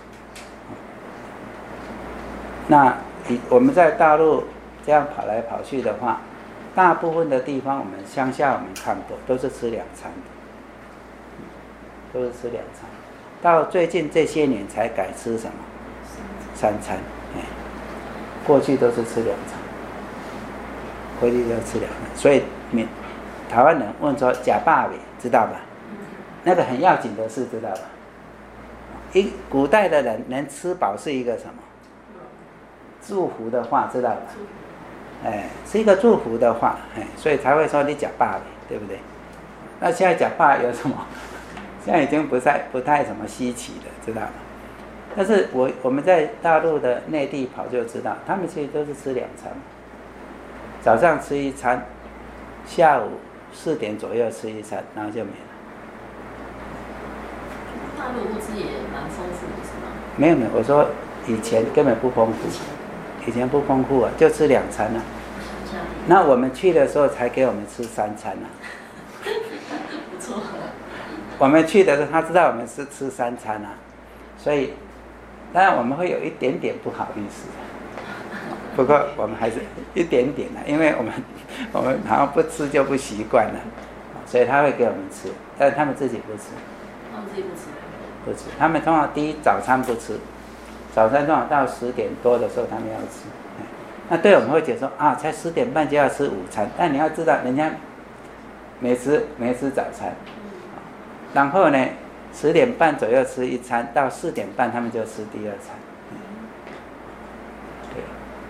那我们在大陆这样跑来跑去的话，大部分的地方我们乡下我们看过，都是吃两餐的，都是吃两餐。到最近这些年才改吃什么？三餐。哎，过去都是吃两餐，过去都吃两餐。所以你台湾人问说假霸尾，知道吧？那个很要紧的事，知道吧？一古代的人能吃饱是一个什么？祝福的话，知道吧？哎，是一个祝福的话，哎，所以才会说你假霸尾，对不对？那现在假霸有什么？现在已经不太不太什么稀奇了，知道吗？但是我我们在大陆的内地跑就知道，他们其实都是吃两餐，早上吃一餐，下午四点左右吃一餐，然后就没了。 大陆物资也蛮丰富的，是吗？ 没有没有，我说以前根本不丰富，以前不丰富啊，就吃两餐啊。那我们去的时候才给我们吃三餐啊。 不错。 我们去的时候，他知道我们是吃三餐啊，所以当然我们会有一点点不好意思，不过我们还是一点点的、啊，因为我们我们好像不吃就不习惯了，所以他会给我们吃，但他们自己不吃。 他们自己不吃。 不吃，他们通常第一早餐不吃，早餐通常到十点多的时候他们要吃。那对我们会觉得说啊，才十点半就要吃午餐，但你要知道，人家没吃没吃早餐。然后呢，十点半左右吃一餐，到四点半他们就吃第二餐。对，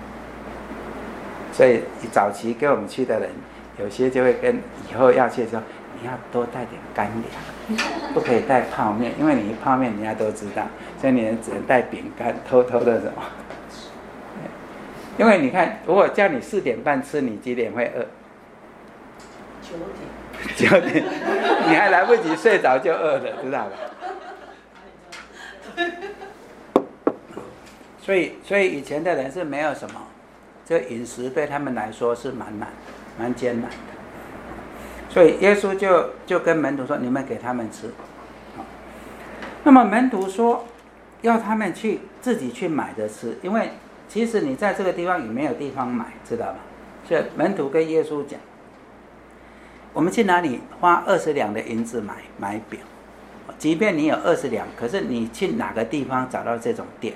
所以早期跟我们去的人，有些就会跟以后要去说，你要多带点干粮，不可以带泡面，因为你一泡面人家都知道，所以你只能带饼干，偷偷的什么。因为你看，如果叫你四点半吃，你几点会饿？ 九点。 九点，你还来不及睡着就饿了，知道吧？所以，所以以前的人是没有什么，这饮食对他们来说是蛮难、蛮艰难的。所以耶稣就就跟门徒说：“你们给他们吃。”那么门徒说要他们去自己去买着吃，因为其实你在这个地方也没有地方买，知道吧？所以门徒跟耶稣讲。我们去哪里花二十两的银子买买饼？即便你有二十两，可是你去哪个地方找到这种店？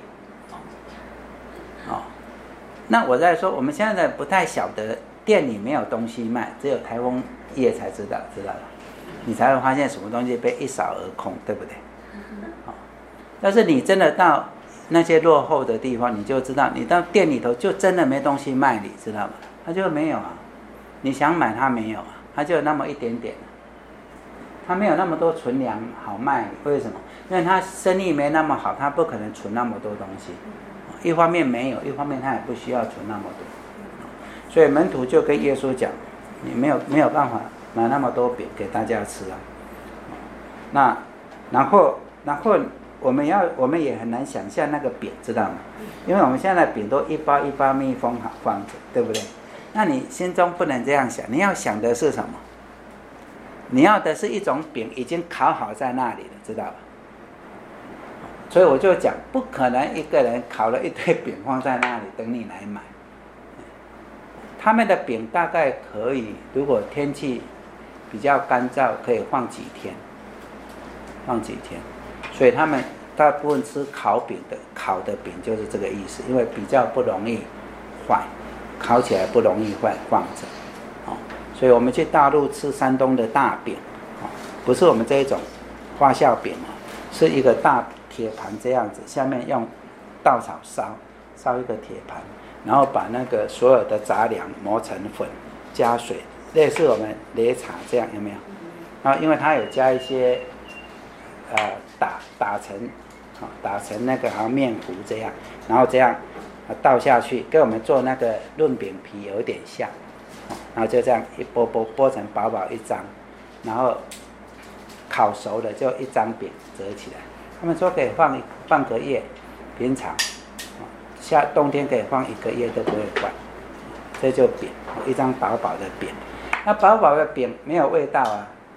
哦，那我在说，我们现在不太晓得店里没有东西卖，只有台风夜才知道，知道吧？你才会发现什么东西被一扫而空，对不对？哦，但是你真的到那些落后的地方，你就知道，你到店里头就真的没东西卖，你知道吗？他就没有啊，你想买他没有啊。它就有那么一点点，它没有那么多存粮好卖。为什么？因为它生意没那么好，它不可能存那么多东西。一方面没有，一方面它也不需要存那么多。所以门徒就跟耶稣讲：“你没有没有办法买那么多饼给大家吃啊。”那然后然后我们要我们也很难想象那个饼，知道吗？因为我们现在的饼都一包一包密封好放着，对不对？那你心中不能这样想，你要想的是什么？你要的是一种饼已经烤好在那里了，知道吧？所以我就讲，不可能一个人烤了一堆饼放在那里等你来买。他们的饼大概可以，如果天气比较干燥，可以放几天，放几天。所以他们大部分吃烤饼的，烤的饼就是这个意思，因为比较不容易坏。烤起来不容易坏，放着，哦，所以我们去大陆吃山东的大饼，哦，不是我们这一种发酵饼哦，是一个大铁盘这样子，下面用稻草烧，烧一个铁盘，然后把那个所有的杂粮磨成粉，加水，类似我们擂茶这样，有没有？然后因为它有加一些，呃，打打成，哦，打成那个好像面糊这样，然后这样。倒下去跟我们做那个润饼皮有点像，然后就这样一剥剥剥成薄薄一张，然后烤熟了就一张饼折起来。他们说可以放放个月，平常夏冬天可以放一个月都不会坏。这就饼，一张薄薄的饼。那薄薄的饼没有味道啊，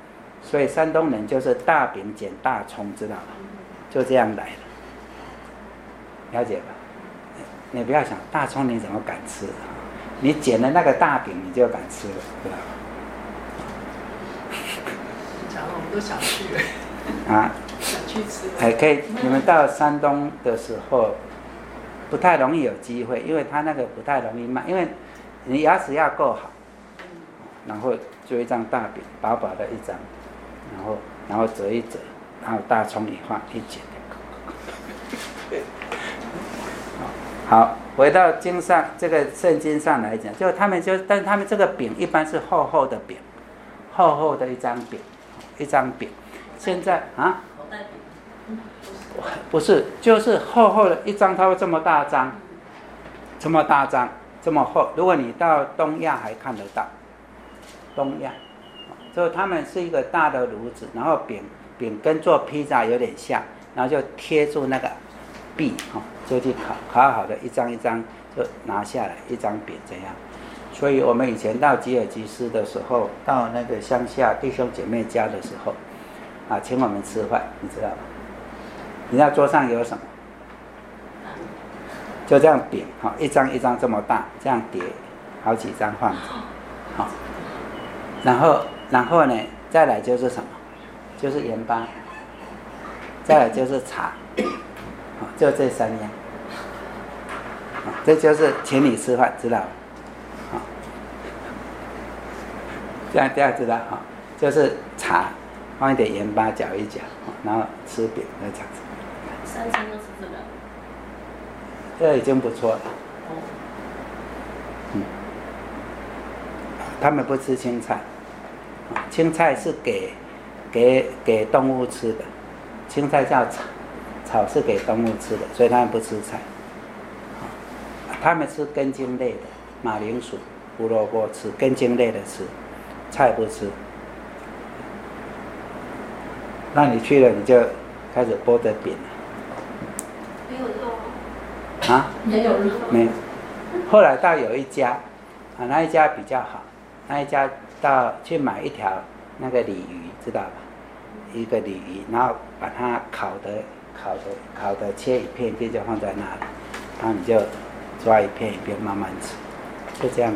所以山东人就是大饼捡大葱，知道吗？就这样来的，了解吧？你不要想大葱你怎么敢吃，你捡了那个大饼你就敢吃了，知道吗？ 讲了我们都想去了。 啊， 想去吃。 还可以，你们到山东的时候，不太容易有机会，因为它那个不太容易卖，因为你牙齿要够好，然后就一张大饼，薄薄的一张，然后然后折一折，然后大葱一放一剪。好，回到经上这个圣经上来讲，就他们就，但是他们这个饼一般是厚厚的饼，厚厚的一张饼，一张饼。现在啊，不是，就是厚厚的一张，它会这么大张，这么大张，这么厚。如果你到东亚还看得到，东亚，就他们是一个大的炉子，然后饼饼跟做披萨有点像，然后就贴住那个壁哈，就去烤，烤好的一张一张就拿下来，一张饼这样。所以我们以前到吉尔吉斯的时候，到那个乡下弟兄姐妹家的时候，啊，请我们吃饭，你知道吗？你知道桌上有什么？就这样饼哈，一张一张这么大，这样叠好几张放着，好，然后然后呢，再来就是什么？就是盐巴，再来就是茶，好，就这三样，好，这就是请你吃饭，知道吗？好，这样这样知道哈，就是茶，放一点盐巴搅一搅，然后吃饼就这样子。 三餐都吃这个， 这已经不错了。嗯，他们不吃青菜，青菜是给给给动物吃的，青菜叫草，草是给动物吃的，所以他们不吃菜。他们吃根茎类的，马铃薯、胡萝卜吃，根茎类的吃，菜不吃。那你去了，你就开始剥的饼了。 没有肉啊？ 没有肉。 没有。后来到有一家，啊，那一家比较好，那一家到去买一条那个鲤鱼，知道吧？一个鲤鱼，然后把它烤的、烤的、烤的切一片一片就放在那里，然后你就抓一片一片慢慢吃，就这样。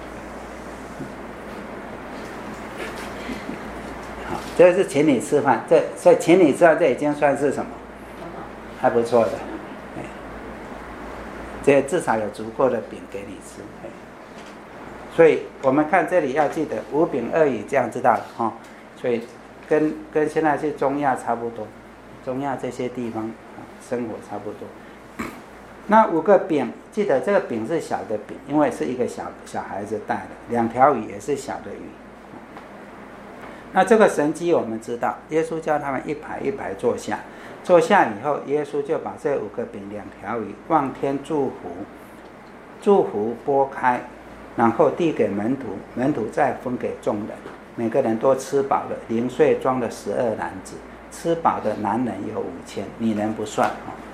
好，这是请你吃饭，这所以请你吃饭，这已经算是什么？还不错的。这至少有足够的饼给你吃，所以我们看这里要记得五饼二鱼，这样知道了哈。所以跟跟现在去中亚差不多，中亚这些地方生活差不多。那五个饼，记得这个饼是小的饼，因为是一个小小孩子带的，两条鱼也是小的鱼。那这个神迹我们知道，耶稣叫他们一排一排坐下。坐下以后，耶稣就把这五个饼两条鱼望天祝福，祝福拨开，然后递给门徒，门徒再分给众人，每个人都吃饱了。零碎装了十二篮子，吃饱的男人有五千，女人不算。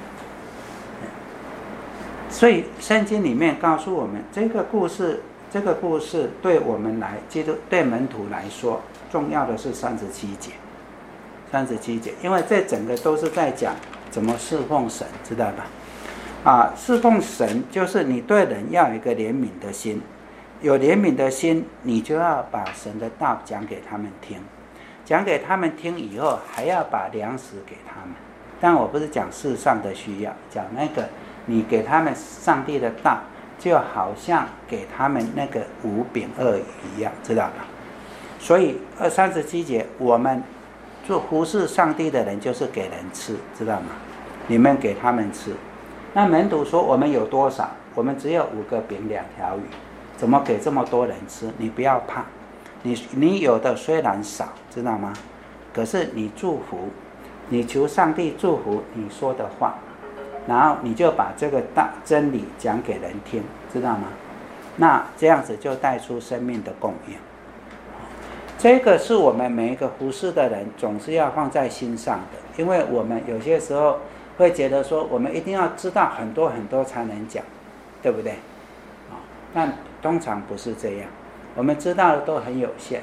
所以圣经里面告诉我们，这个故事，这个故事对我们来，基督对门徒来说，重要的是三十七节。三十七节，因为这整个都是在讲怎么侍奉神，知道吧？啊，侍奉神就是你对人要有一个怜悯的心，有怜悯的心，你就要把神的道讲给他们听，讲给他们听以后，还要把粮食给他们。但我不是讲世上的需要，讲那个你给他们上帝的道，就好像给他们那个五饼二鱼一样，知道吧？所以二三十七节，我们做服侍上帝的人就是给人吃，知道吗？你们给他们吃。那门徒说我们有多少？我们只有五个饼两条鱼，怎么给这么多人吃？你不要怕，你你有的虽然少，知道吗？可是你祝福，你求上帝祝福你说的话，然后你就把这个大真理讲给人听，知道吗？那这样子就带出生命的供应。这个是我们每一个服侍的人总是要放在心上的，因为我们有些时候会觉得说，我们一定要知道很多很多才能讲，对不对？但通常不是这样，我们知道的都很有限。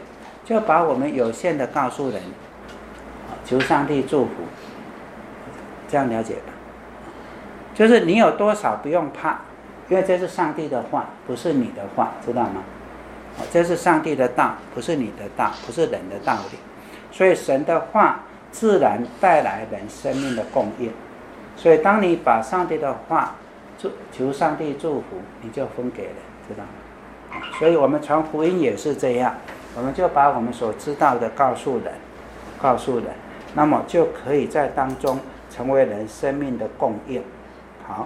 就把我们有限的告诉人，求上帝祝福，这样了解吧？就是你有多少不用怕，因为这是上帝的话，不是你的话，知道吗？这是上帝的道，不是你的道，不是人的道理。所以神的话自然带来人生命的供应。所以当你把上帝的话求上帝祝福，你就分给人，知道吗？所以我们传福音也是这样，我们就把我们所知道的告诉人，告诉人，那么就可以在当中成为人生命的供应。好，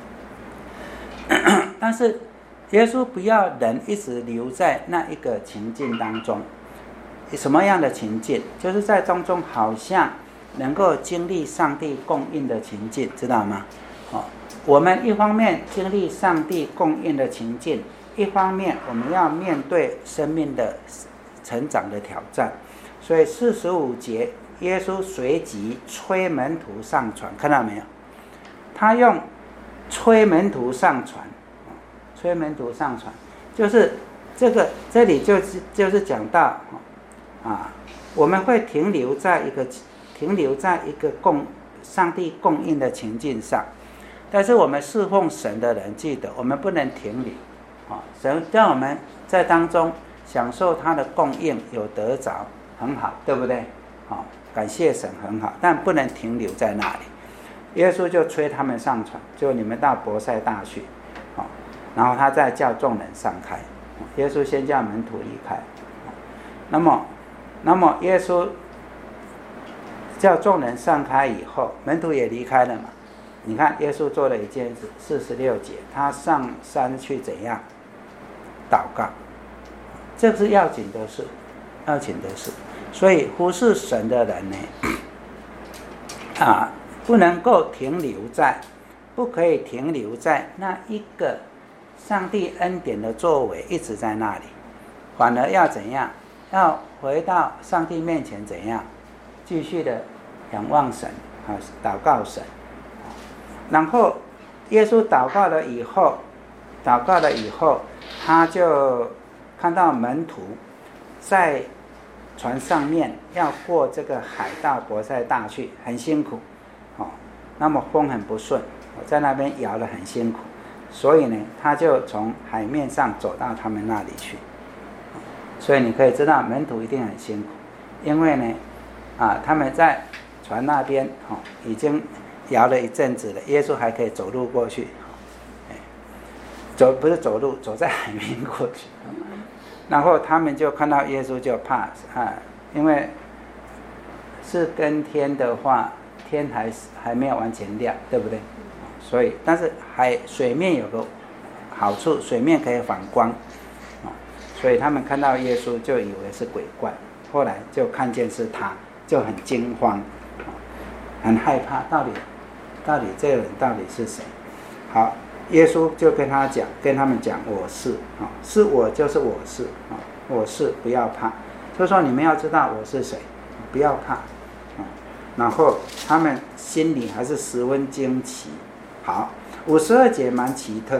但是耶稣不要人一直留在那一个情境当中。什么样的情境？就是在当中好像能够经历上帝供应的情境，知道吗？哦，我们一方面经历上帝供应的情境，一方面我们要面对生命的成长的挑战。所以四十五节，耶稣随即催门徒上船，看到没有？他用催门徒上船，催门徒上船，就是这个这里就是就是讲到啊，我们会停留在一个停留在一个供上帝供应的情境上，但是我们侍奉神的人，记得我们不能停留啊，神让我们在当中享受他的供应，有得着很好，对不对？好，感谢神很好，但不能停留在那里。耶稣就催他们上船，就你们到伯赛大去，好，然后他再叫众人上开。耶稣先叫门徒离开，那么，那么耶稣叫众人上开以后，门徒也离开了嘛。你看耶稣做了一件事，四十六节，他上山去怎样祷告，这是要紧的事，要紧的事。所以忽视神的人呢，啊，不能够停留在，不可以停留在那一个上帝恩典的作为一直在那里，反而要怎样？要回到上帝面前怎样？继续的仰望神啊，祷告神。然后耶稣祷告了以后，祷告了以后，他就看到门徒在船上面要过这个海到伯赛大去，很辛苦，哦，那么风很不顺，在那边摇得很辛苦，所以呢，他就从海面上走到他们那里去。所以你可以知道门徒一定很辛苦，因为呢，啊，他们在船那边哦已经摇了一阵子了，耶稣还可以走路过去，走不是走路，走在海面过去。然后他们就看到耶稣就怕啊，因为是跟天的话，天还还没有完全亮，对不对？所以，但是海水面有个好处，水面可以反光，所以他们看到耶稣就以为是鬼怪，后来就看见是他，就很惊慌，很害怕，到底到底这个人到底是谁？好。耶稣就跟他讲，跟他们讲，我是啊，是我就是我是啊，我是，不要怕。就说你们要知道我是谁，不要怕啊。然后他们心里还是十分惊奇。好，五十二节蛮奇特的，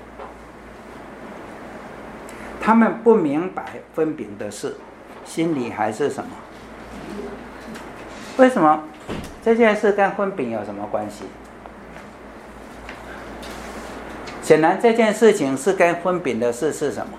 他们不明白分饼的事，心里还是什么？为什么这件事跟分饼有什么关系？显然这件事情是跟分饼的事是什么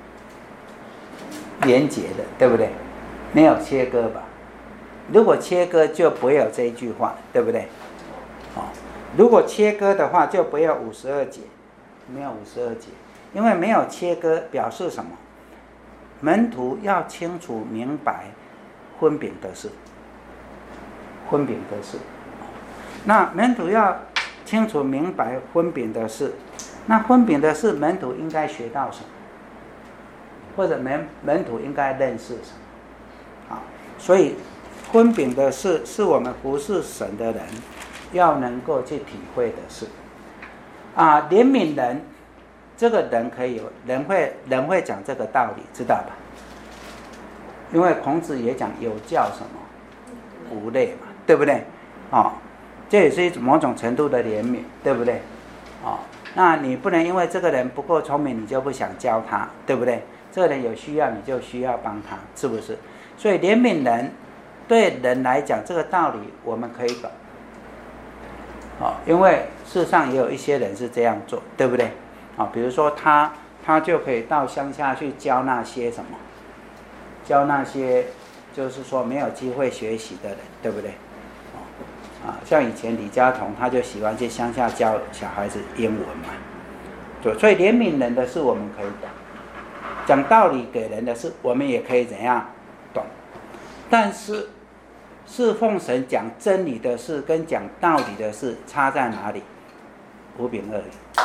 连结的，对不对？没有切割吧？如果切割就不会有这一句话，对不对？哦，如果切割的话就不会有五十二节，没有五十二节，因为没有切割表示什么？门徒要清楚明白分饼的事，分饼的事。那门徒要清楚明白分饼的事。那分饼的事，门徒应该学到什么？或者门门徒应该认识什么？好，所以分饼的事是我们服侍神的人要能够去体会的事。啊，怜悯人，这个人可以有人会人会讲这个道理，知道吧？因为孔子也讲有教什么无类嘛，对不对？哦，这也是某种程度的怜悯，对不对？哦。那你不能因为这个人不够聪明，你就不想教他，对不对？ 这个人有需要，你就需要帮他，是不是？所以怜悯人对人来讲，这个道理我们可以懂。哦，因为事实上也有一些人是这样做，对不对？哦，比如说他他就可以到乡下去教那些什么，教那些就是说没有机会学习的人，对不对？哦，啊，像以前李嘉彤他就喜欢去乡下教小孩子英文嘛，对，所以怜悯人的事我们可以懂，讲道理给人的事我们也可以怎样懂，但是侍奉神讲真理的事跟讲道理的事差在哪里？五饼二鱼，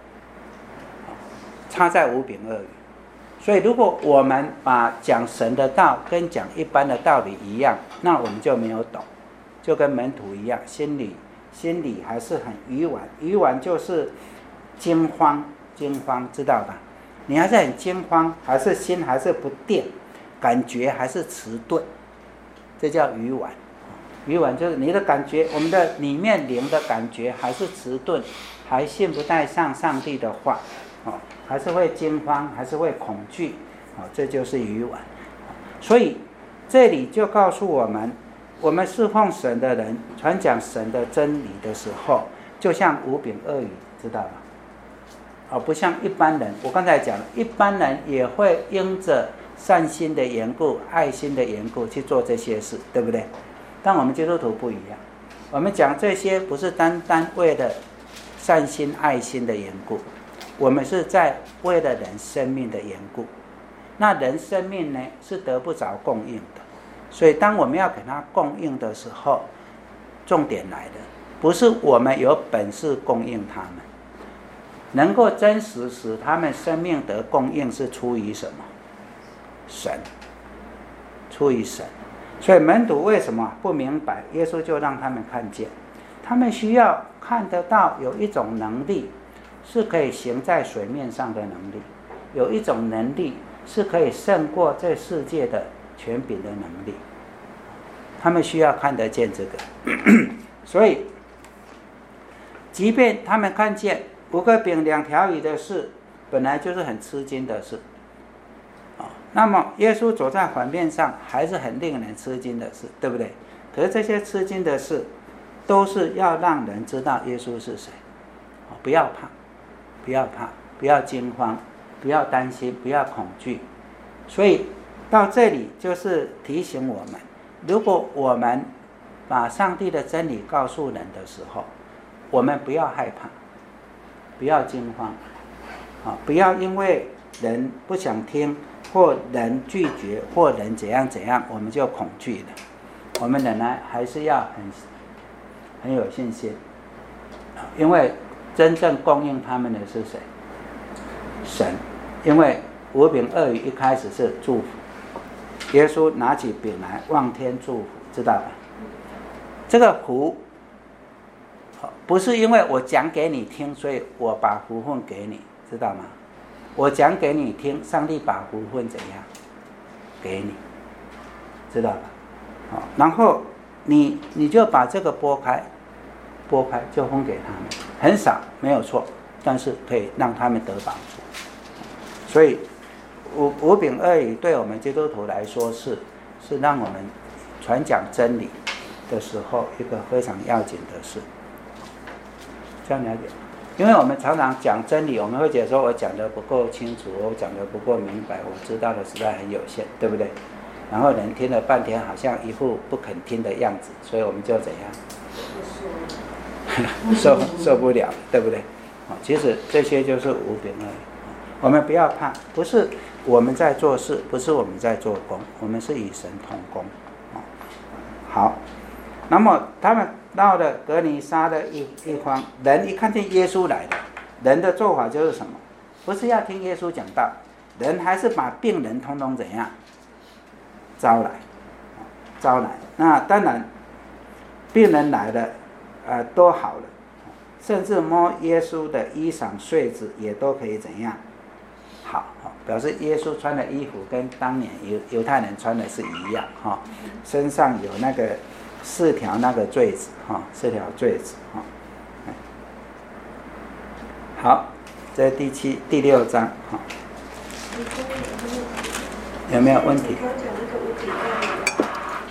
差在五饼二鱼。所以如果我们把讲神的道跟讲一般的道理一样，那我们就没有懂，就跟门徒一样，心里心里还是很愚顽，愚顽就是惊慌，惊慌知道吧？你还是很惊慌，还是心还是不定，感觉还是迟钝，这叫愚顽。愚顽就是你的感觉，我们的里面灵的感觉还是迟钝，还信不太上上帝的话，哦，还是会惊慌，还是会恐惧，哦，这就是愚顽。所以这里就告诉我们，我们侍奉神的人，传讲神的真理的时候，就像五饼二鱼，知道吗？哦，不像一般人。我刚才讲了，一般人也会因着善心的缘故、爱心的缘故去做这些事，对不对？但我们基督徒不一样，我们讲这些不是单单为了善心爱心的缘故，我们是在为了人生命的缘故。那人生命呢是得不着供应的，所以当我们要给他供应的时候，重点来了，不是我们有本事供应他们，能够真实使他们生命得供应是出于什么？神，出于神。所以门徒为什么不明白？耶稣就让他们看见，他们需要看得到有一种能力是可以行在水面上的能力，有一种能力是可以胜过这世界的权柄的能力，他们需要看得见这个。所以即便他们看见五个饼两条鱼的事本来就是很吃惊的事，那么耶稣走在海面上还是很令人吃惊的事，对不对？可是这些吃惊的事都是要让人知道耶稣是谁，不要怕，不要怕，不要惊慌，不要担心，不要恐惧。所以到这里就是提醒我们，如果我们把上帝的真理告诉人的时候，我们不要害怕，不要惊慌，不要因为人不想听或人拒绝或人怎样怎样，我们就恐惧了。我们仍然还是要很很有信心，因为真正供应他们的是谁？神。因为五饼二鱼一开始是祝福，耶稣拿起饼来望天祝福，知道吧？这个福不是因为我讲给你听，所以我把福分给你，知道吗？我讲给你听，上帝把福分怎样给你，知道吧？好，然后你你就把这个拨开，拨开就分给他们，很少没有错，但是可以让他们得帮助。所以五五饼二鱼对我们基督徒来说是是让我们传讲真理的时候一个非常要紧的事，这样了解？因为我们常常讲真理，我们会觉得说我讲得不够清楚，我讲得不够明白，我知道的实在很有限，对不对？然后人听了半天好像一副不肯听的样子，所以我们就怎样受受不了，对不对？其实这些就是五饼二鱼，我们不要怕，不是我们在做事，不是我们在做工，我们是与神同工。好，那么他们到了格尼撒的一一方，人一看见耶稣来了，人的做法就是什么？不是要听耶稣讲道，人还是把病人通通怎样招来，招来。那当然，病人来了，呃，都好了，甚至摸耶稣的衣裳穗子也都可以怎样好，表示耶稣穿的衣服跟当年犹犹太人穿的是一样哈，身上有那个四条那个坠子哈，四条坠子哈。好，这第七第六章哈。 有没有问题？ 你刚刚讲那个无底洞，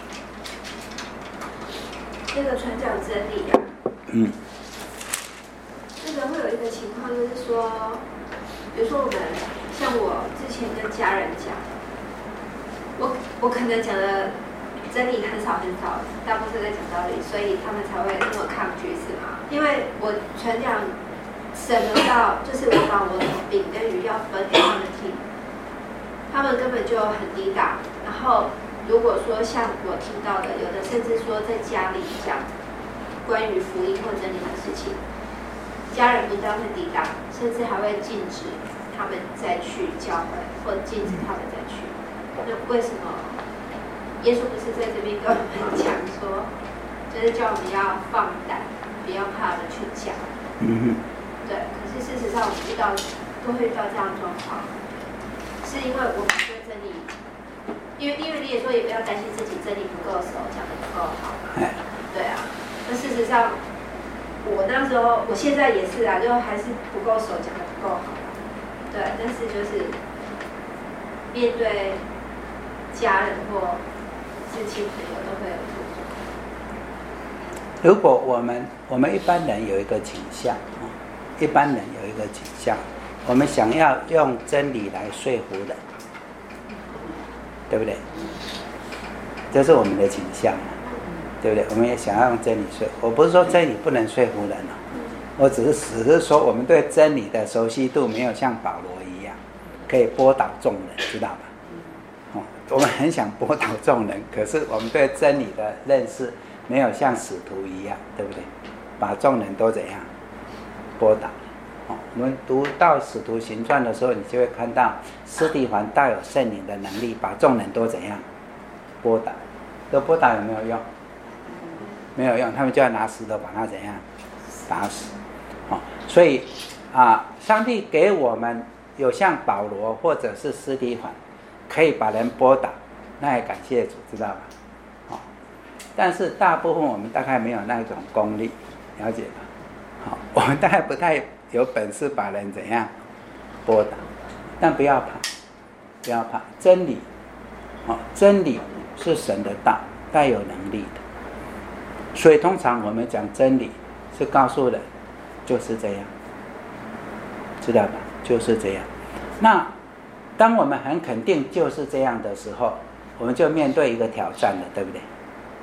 那个传讲真理啊， 嗯， 那个会有一个情况，就是说，比如说我们像我之前跟家人讲，我我可能讲的真理很少很少，大部分在讲道理，所以他们才会那么抗拒，是吗？因为我传讲神的道，就是我把我的饼跟鱼要分给他们听，他们根本就很抵挡。然后如果说像我听到的，有的甚至说在家里讲关于福音或真理的事情，家人不但会抵挡，甚至还会禁止他们再去教会，或禁止他们再去。那为什么耶稣不是在这边跟我们讲说，就是叫我们要放胆，不要怕的去讲？ 嗯哼。 对，可是事实上我们遇到都会遇到这样的状况，是因为我们对真理，因为因为你也说也不要担心自己真理不够熟，讲的不够好。对啊，那事实上我那时候，我现在也是啊，就还是不够熟，讲的不够好。对，但是就是面对家人或至亲朋友都会有这种。 如果我们我们一般人有一个倾向啊，一般人有一个倾向，我们想要用真理来说服人，对不对？这是我们的倾向，对不对？我们也想要用真理说，我不是说真理不能说服人哦，我只是只是说我们对真理的熟悉度没有像保罗一样可以拨导众人，知道吧？哦，我们很想拨导众人，可是我们对真理的认识没有像使徒一样，对不对？把众人都怎样拨导？哦，我们读到使徒行传的时候，你就会看到司提反大有圣灵的能力，把众人都怎样拨导？这拨导有没有用？没有用，他们就要拿石头把他怎样打死。哦，所以啊，上帝给我们有像保罗或者是司提反，可以把人拨导，那也感谢主，知道吧？哦，但是大部分我们大概没有那种功力，了解吧？好，我们大概不太有本事把人怎样拨导，但不要怕，不要怕，真理，哦，真理是神的道，带有能力的。所以通常我们讲真理是告诉人就是这样，知道吧？就是这样。那当我们很肯定就是这样的时候，我们就面对一个挑战了，对不对？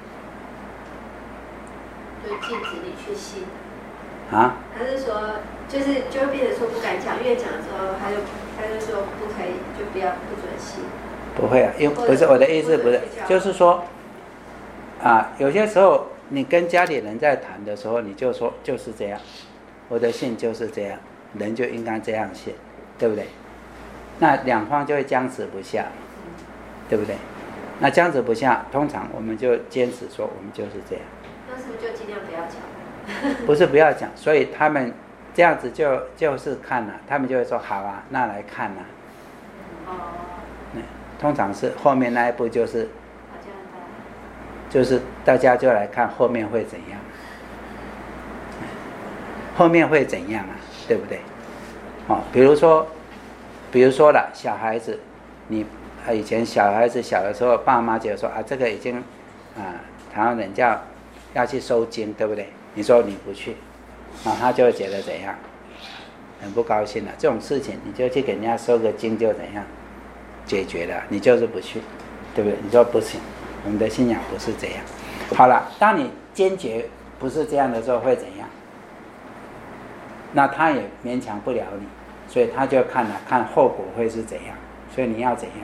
就禁止你去信啊？ 还是说，就是就会变成说不敢讲，越讲之后他就他就说不可以，就不要不准信。 不会啊，因为不是我的意思，不是，就是说啊，有些时候你跟家里人在谈的时候，你就说就是这样，我的信就是这样，人就应该这样信，对不对？那两方就会僵持不下，对不对？那僵持不下，通常我们就坚持说我们就是这样。 那是不是就尽量不要讲？ 不是不要讲，所以他们这样子就就是看了、啊，他们就会说好啊，那来看啊。 哦。 嗯，通常是后面那一步就是，就是大家就来看后面会怎样，后面会怎样啊，对不对？哦，比如说，比如说了小孩子，你以前小孩子小的时候，爸妈觉得说啊，这个已经啊，台湾人叫要去收经，对不对？你说你不去，啊，他就会觉得怎样，很不高兴了。这种事情你就去给人家收个经就怎样解决了，你就是不去，对不对？你说不行，我们的信仰不是这样。好了，当你坚决不是这样的时候会怎样？那他也勉强不了你，所以他就看了看后果会是怎样，所以你要怎样？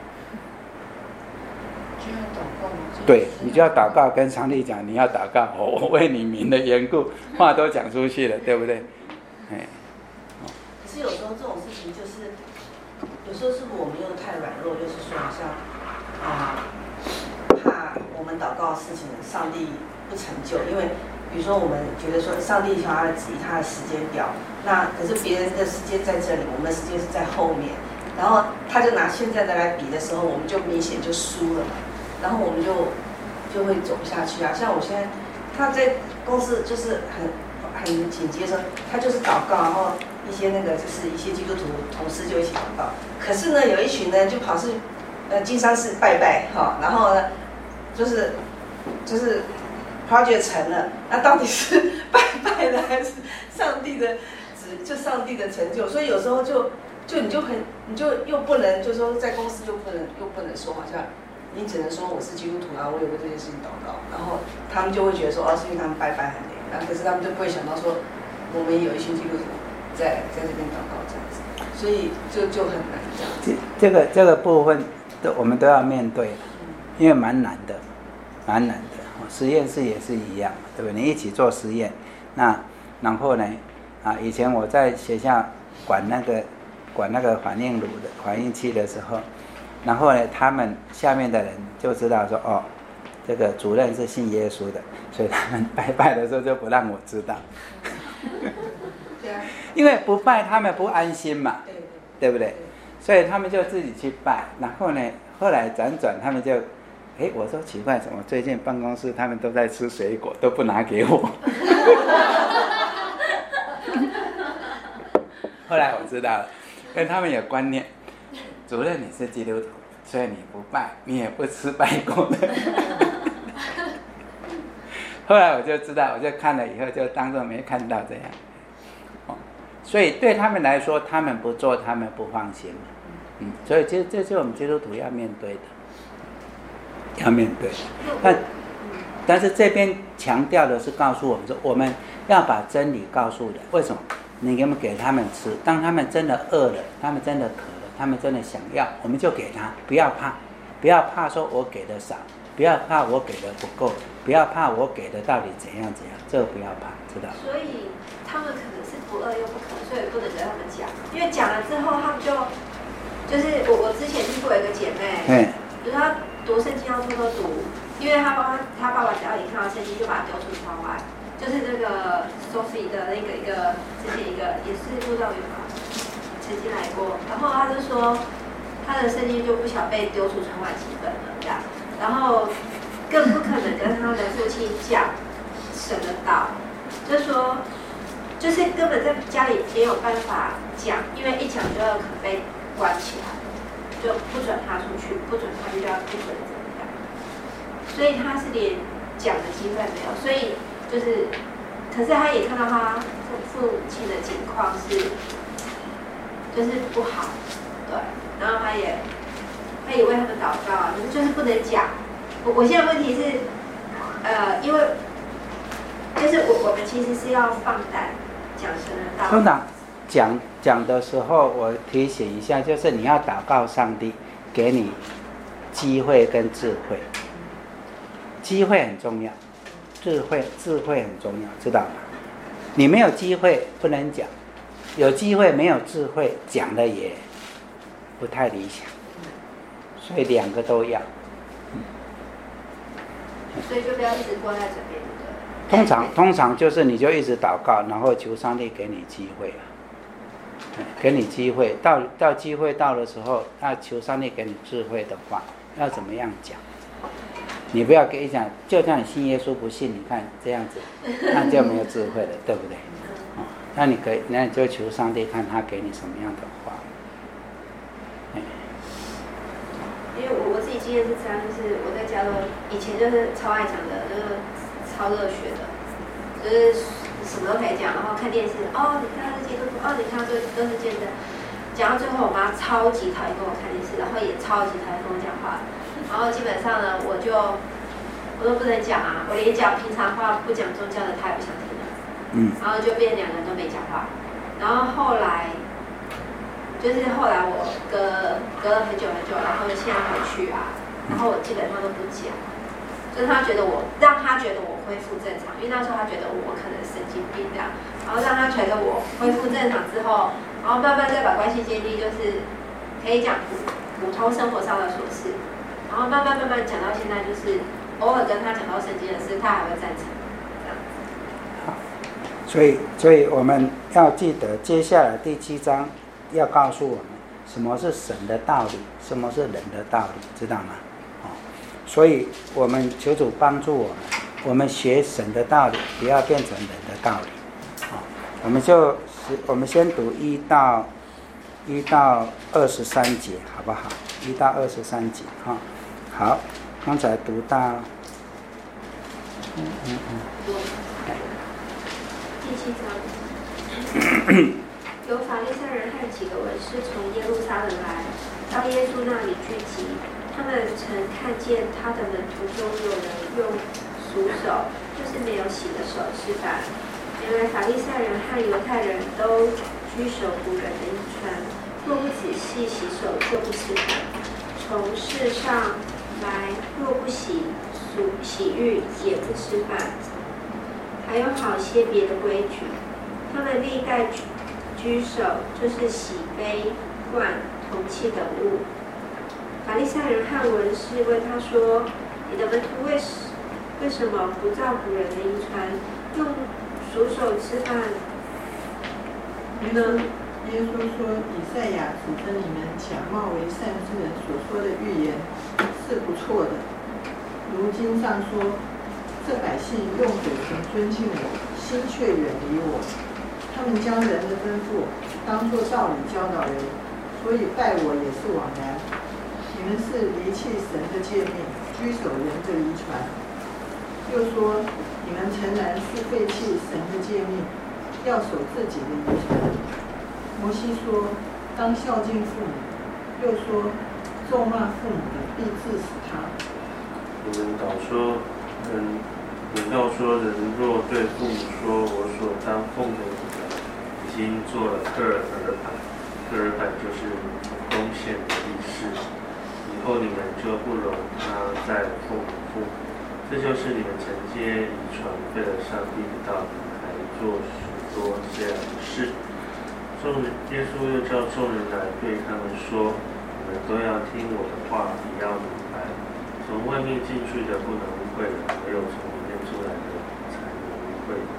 就要祷告吗？ 对，你就要祷告，跟上帝讲，你要祷告，我为你名的缘故，话都讲出去了，对不对？哎， 可是有时候这种事情就是，有时候是不是我们又太软弱，就是说好像啊、呃，怕我们祷告的事情上帝不成就，因为比如说我们觉得说上帝想要旨意他的时间表，那可是别人的时间在这里，我们的时间是在后面，然后他就拿现在的来比的时候，我们就明显就输了嘛。然后我们就就会走不下去啊！像我现在，他在公司就是很很紧接着，他就是祷告，然后一些那个就是一些基督徒同事就一起祷告。可是呢，有一群呢就跑去呃经商是拜拜哈，然后呢就是就是 project 成了，那到底是拜拜的还是上帝的指就上帝的成就？所以有时候就就你就很你就又不能就说在公司又不能又不能说好像你只能说我是基督徒啊，我有为这件事情祷告，然后他们就会觉得说哦是因为他们拜拜很累，然后可是他们就不会想到说我们也有一群基督徒在在这边祷告这样子，所以就就很难这样子。 这这个这个部分都我们都要面对，因为蛮难的，蛮难的。实验室也是一样，对不对？你一起做实验，那然后呢？啊，以前我在学校管那个管那个反应炉的反应器的时候，然后呢，他们下面的人就知道说，哦，这个主任是信耶稣的，所以他们拜拜的时候就不让我知道，因为不拜他们不安心嘛，对不对？所以他们就自己去拜，然后呢，后来辗转他们就。哎，我说奇怪，怎么最近办公室他们都在吃水果，都不拿给我？后来我知道了，跟他们有观念，主任你是基督徒，所以你不拜，你也不吃拜果的。后来我就知道，我就看了以后就当作没看到这样。哦，所以对他们来说，他们不做，他们不放心。嗯，所以这这是我们基督徒要面对的。要面对，但但是这边强调的是告诉我们说，我们要把真理告诉人。为什么？你给给他们吃，当他们真的饿了，他们真的渴了，他们真的想要，我们就给他，不要怕，不要怕说我给的少，不要怕我给的不够，不要怕我给的到底怎样怎样，这个不要怕，知道？ 所以他们可能是不饿又不渴，所以不能跟他们讲，因为讲了之后，他们就就是我我之前听过有一个姐妹， 对， 就是她。读圣经要偷偷读，因为他爸爸他爸爸只要一看到圣经就把它丢出窗外，就是那个 Sophie 的那个一个之前一个也是布道员吧，曾经来过，然后他就说他的圣经就不小被丢出窗外几本了这样，然后更不可能跟他的父亲讲神的道，就是说就是根本在家里没有办法讲，因为一讲就要可能被关起来。就不准他出去，不准他遇到，不准怎么样，所以他是连讲的机会没有，所以就是，可是他也看到他父父亲的情况是，就是不好，对，然后他也，他也为他们祷告，可是就是不能讲。我我现在问题是，呃，因为，就是我我们其实是要放胆讲神的道。 通常讲。讲的时候，我提醒一下，就是你要祷告上帝给你机会跟智慧，机会很重要，智慧智慧很重要，知道吗？你没有机会不能讲，有机会没有智慧讲的也不太理想，所以两个都要。 嗯、所以就不要一直挂在这边，对。 通常通常就是你就一直祷告，然后求上帝给你机会啊。给你机会，到到机会到的时候，那求上帝给你智慧的话，要怎么样讲？你不要给你讲，就像你信耶稣不信，你看这样子，那就没有智慧了，对不对？哦，那你可以，那你就求上帝看他给你什么样的话。 因为我我自己经验是这样，就是我在家都以前就是超爱讲的，就是超热血的，就是。什么都可以讲，然后看电视，哦，你看他是基督徒，哦，你看这都是见证。讲到最后，我妈超级讨厌跟我看电视，然后也超级讨厌跟我讲话。然后基本上呢，我就我都不能讲啊，我连讲平常话不讲宗教的，他也不想听了。嗯。然后就变两个人都没讲话。然后后来，就是后来我隔隔了很久很久，然后现在回去啊，然后我基本上都不讲。就是他觉得我让他觉得我恢复正常，因为那时候他觉得我可能神经病这样，然后让他觉得我恢复正常之后，然后慢慢再把关系建立，就是可以讲普普通生活上的琐事，然后慢慢慢慢讲到现在，就是偶尔跟他讲到圣经的事，他还会赞成这样子。 好，所以所以我们要记得，接下来第七章要告诉我们什么是神的道理，什么是人的道理，知道吗？所以我们求主帮助我们，我们学神的道理，不要变成人的道理。好，我们就我们先读一到一到二十三节，好不好？ 一到二十三节哈。好，刚才读到，嗯嗯嗯， 第七章，有法利赛人和几个文士从耶路撒冷来，到耶稣那里聚集。他们曾看见他的门徒中有人用俗手，就是没有洗的手吃饭。原来法利赛人和犹太人都居守古人的遗传，若不仔细洗手就不吃饭。从世上来，若不洗俗洗浴也不吃饭。还有好些别的规矩，他们历代居守，就是洗杯、罐、铜器等物。法利赛人和文士问他说：“你的门徒为为什么不照古人的遗传，用俗手吃饭呢？” 耶稣说：“以赛亚指着你们假冒为善之人所说的预言是不错的。如经上说，这百姓用嘴唇尊敬我，心却远离我。他们将人的吩咐当作道理教导人，所以拜我也是枉然。你们是离弃神的诫命，居守人的遗传。又说，你们诚然是废弃神的诫命，要守自己的遗传。摩西说，当孝敬父母，又说，咒骂父母的必治死他。 你们倒说，人，你倒说人若对父母说，我所当奉的已经做了科尔板，科尔板就是贡献的仪式。以后你们就不容他再奉父，这就是你们承接遗传废了上帝的道理，还做许多这样的事。众人，耶稣又叫众人来对他们说：“你们都要听我的话，也要明白，从外面进去的不能污秽人，唯有从里面出来的才能污秽人。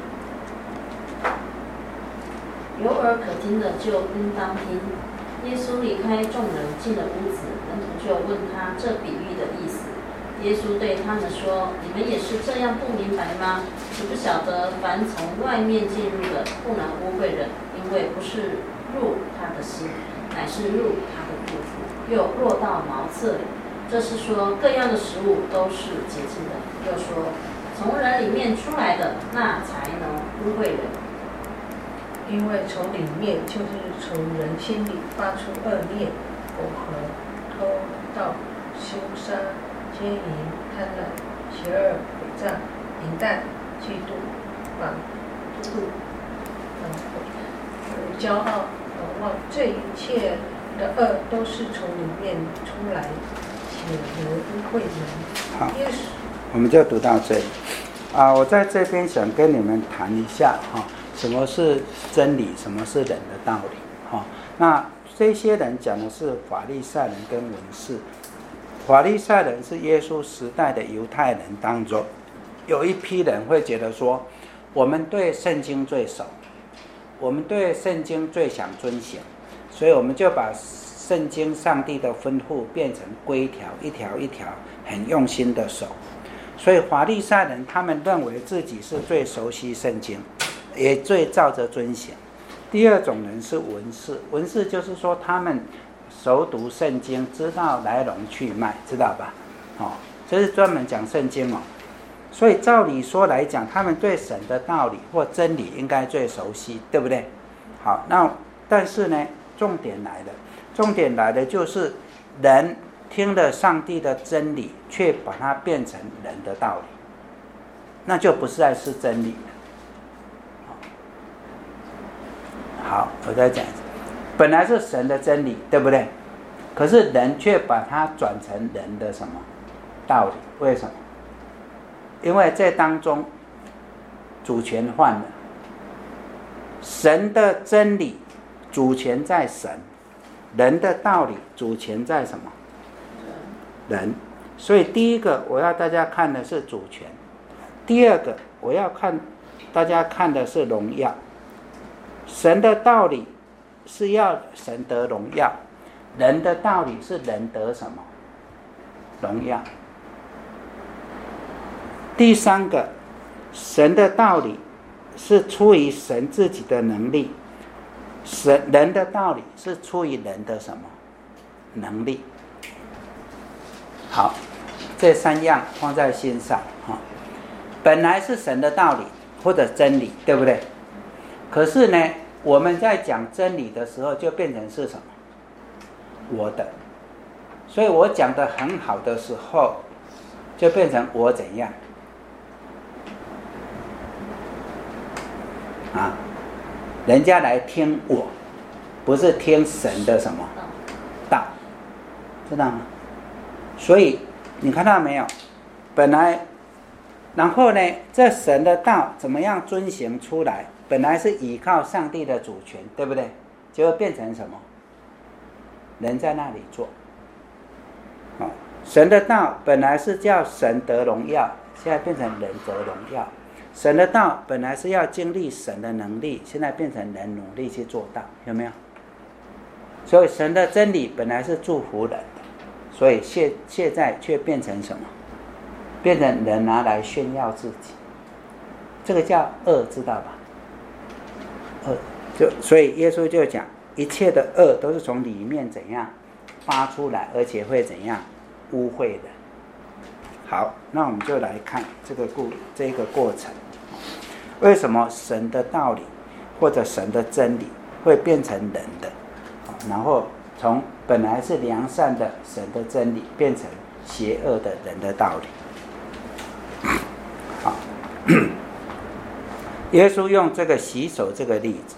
有耳可听的就应当听。”耶稣离开众人，进了屋子，门徒就问他这比喻的意思。耶稣对他们说：“你们也是这样不明白吗？岂不晓得凡从外面进入的，不能污秽人，因为不是入他的心，乃是入他的肚腹，又落到茅厕里。这是说各样的食物都是洁净的。又说，从人里面出来的，那才能污秽人。 因为从里面就是从人心里发出恶念、苟合、偷盗、凶杀、奸淫、贪婪、邪恶、诡诈、淫荡、嫉妒、反妒、反悔、骄傲、狂妄，这一切的恶都是从里面出来，且能污秽人。” 好，我们就读到这里啊。我在这边想跟你们谈一下哈。什么是真理？什么是人的道理？哈，那这些人讲的是法利赛人跟文士。法利赛人是耶稣时代的犹太人当中，有一批人会觉得说，我们对圣经最熟，我们对圣经最想遵行，所以我们就把圣经上帝的吩咐变成规条，一条一条很用心的守。所以法利赛人他们认为自己是最熟悉圣经，也最照着遵行。第二种人是文士，文士就是说他们熟读圣经，知道来龙去脉，知道吧？哦，这是专门讲圣经哦。所以照理说来讲，他们对神的道理或真理应该最熟悉，对不对？好，那但是呢，重点来了，重点来的就是人听了上帝的真理，却把它变成人的道理，那就不再是真理了。好，我再讲一次，本来是神的真理，对不对？可是人却把它转成人的什么道理？为什么？因为这当中主权换了，神的真理主权在神，人的道理主权在什么？人。所以第一个我要大家看的是主权，第二个我要看大家看的是荣耀。神的道理是要神得荣耀，人的道理是人得什么？荣耀。第三个，神的道理是出于神自己的能力，神人的道理是出于人的什么能力？ 好，这三样放在心上哈。本来是神的道理或者真理，对不对？可是呢，我们在讲真理的时候，就变成是什么？我的。所以我讲的很好的时候，就变成我怎样啊？人家来听我，不是听神的什么道，知道吗？所以你看到没有？本来，然后呢，这神的道怎么样遵行出来？本来是依靠上帝的主权，对不对？结果变成什么？人在那里做。哦，神的道本来是叫神得荣耀，现在变成人得荣耀。神的道本来是要经历神的能力，现在变成人努力去做到，有没有？所以神的真理本来是祝福人的，所以现现在却变成什么？变成人拿来炫耀自己，这个叫恶，知道吧？恶，就所以耶稣就讲，一切的恶都是从里面怎样发出来，而且会怎样污秽的。好，那我们就来看这个故这个过程，为什么神的道理或者神的真理会变成人的，然后从本来是良善的神的真理变成邪恶的人的道理。好，耶稣用这个洗手这个例子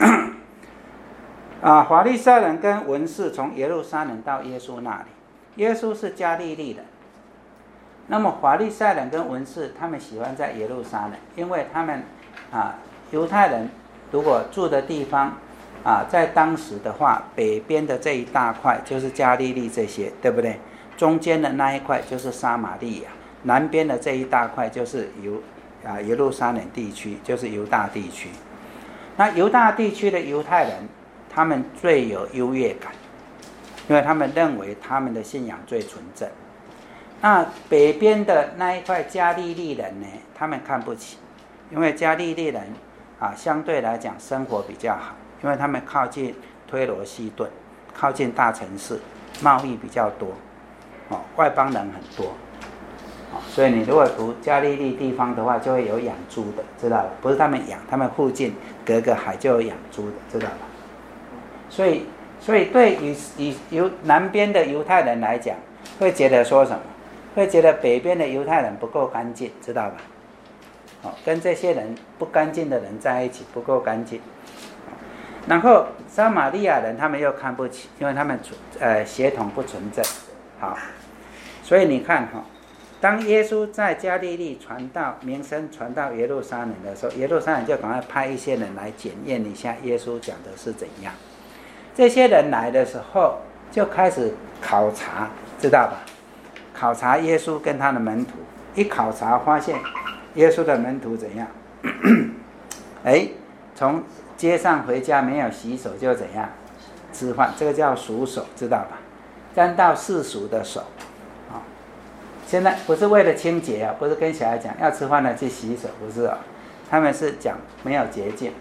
啊，法利赛人跟文士从耶路撒冷到耶稣那里，耶稣是加利利人。那么法利赛人跟文士他们喜欢在耶路撒冷，因为他们啊，犹太人如果住的地方啊，在当时的话，北边的这一大块就是加利利这些，对不对？中间的那一块就是撒玛利亚，南边的这一大块就是犹啊耶路撒冷地区，就是犹大地区。那犹大地区的犹太人，他们最有优越感，因为他们认为他们的信仰最纯正。那北边的那一块加利利人呢，他们看不起，因为加利利人啊，相对来讲生活比较好，因为他们靠近推罗西顿，靠近大城市，贸易比较多，哦，外邦人很多，哦，所以你如果读加利利地方的话，就会有养猪的，知道吧？不是他们养，他们附近隔个海就有养猪的，知道吧？所以，所以对于以犹南边的犹太人来讲，会觉得说什么？会觉得北边的犹太人不够干净，知道吧？哦，跟这些人不干净的人在一起不够干净。然后撒玛利亚人他们又看不起，因为他们呃血统不纯正。好，所以你看哈，当耶稣在加利利传道，名声传到耶路撒冷的时候，耶路撒冷就赶快派一些人来检验一下耶稣讲的是怎样。这些人来的时候就开始考察，知道吧？考察耶稣跟他的门徒，一考察发现耶稣的门徒怎样？哎，从街上回家没有洗手就怎样吃饭，这个叫属手，知道吧？沾到世俗的手，啊、哦，现在不是为了清洁啊，不是跟小孩讲要吃饭了去洗手，不是啊、哦，他们是讲没有洁净。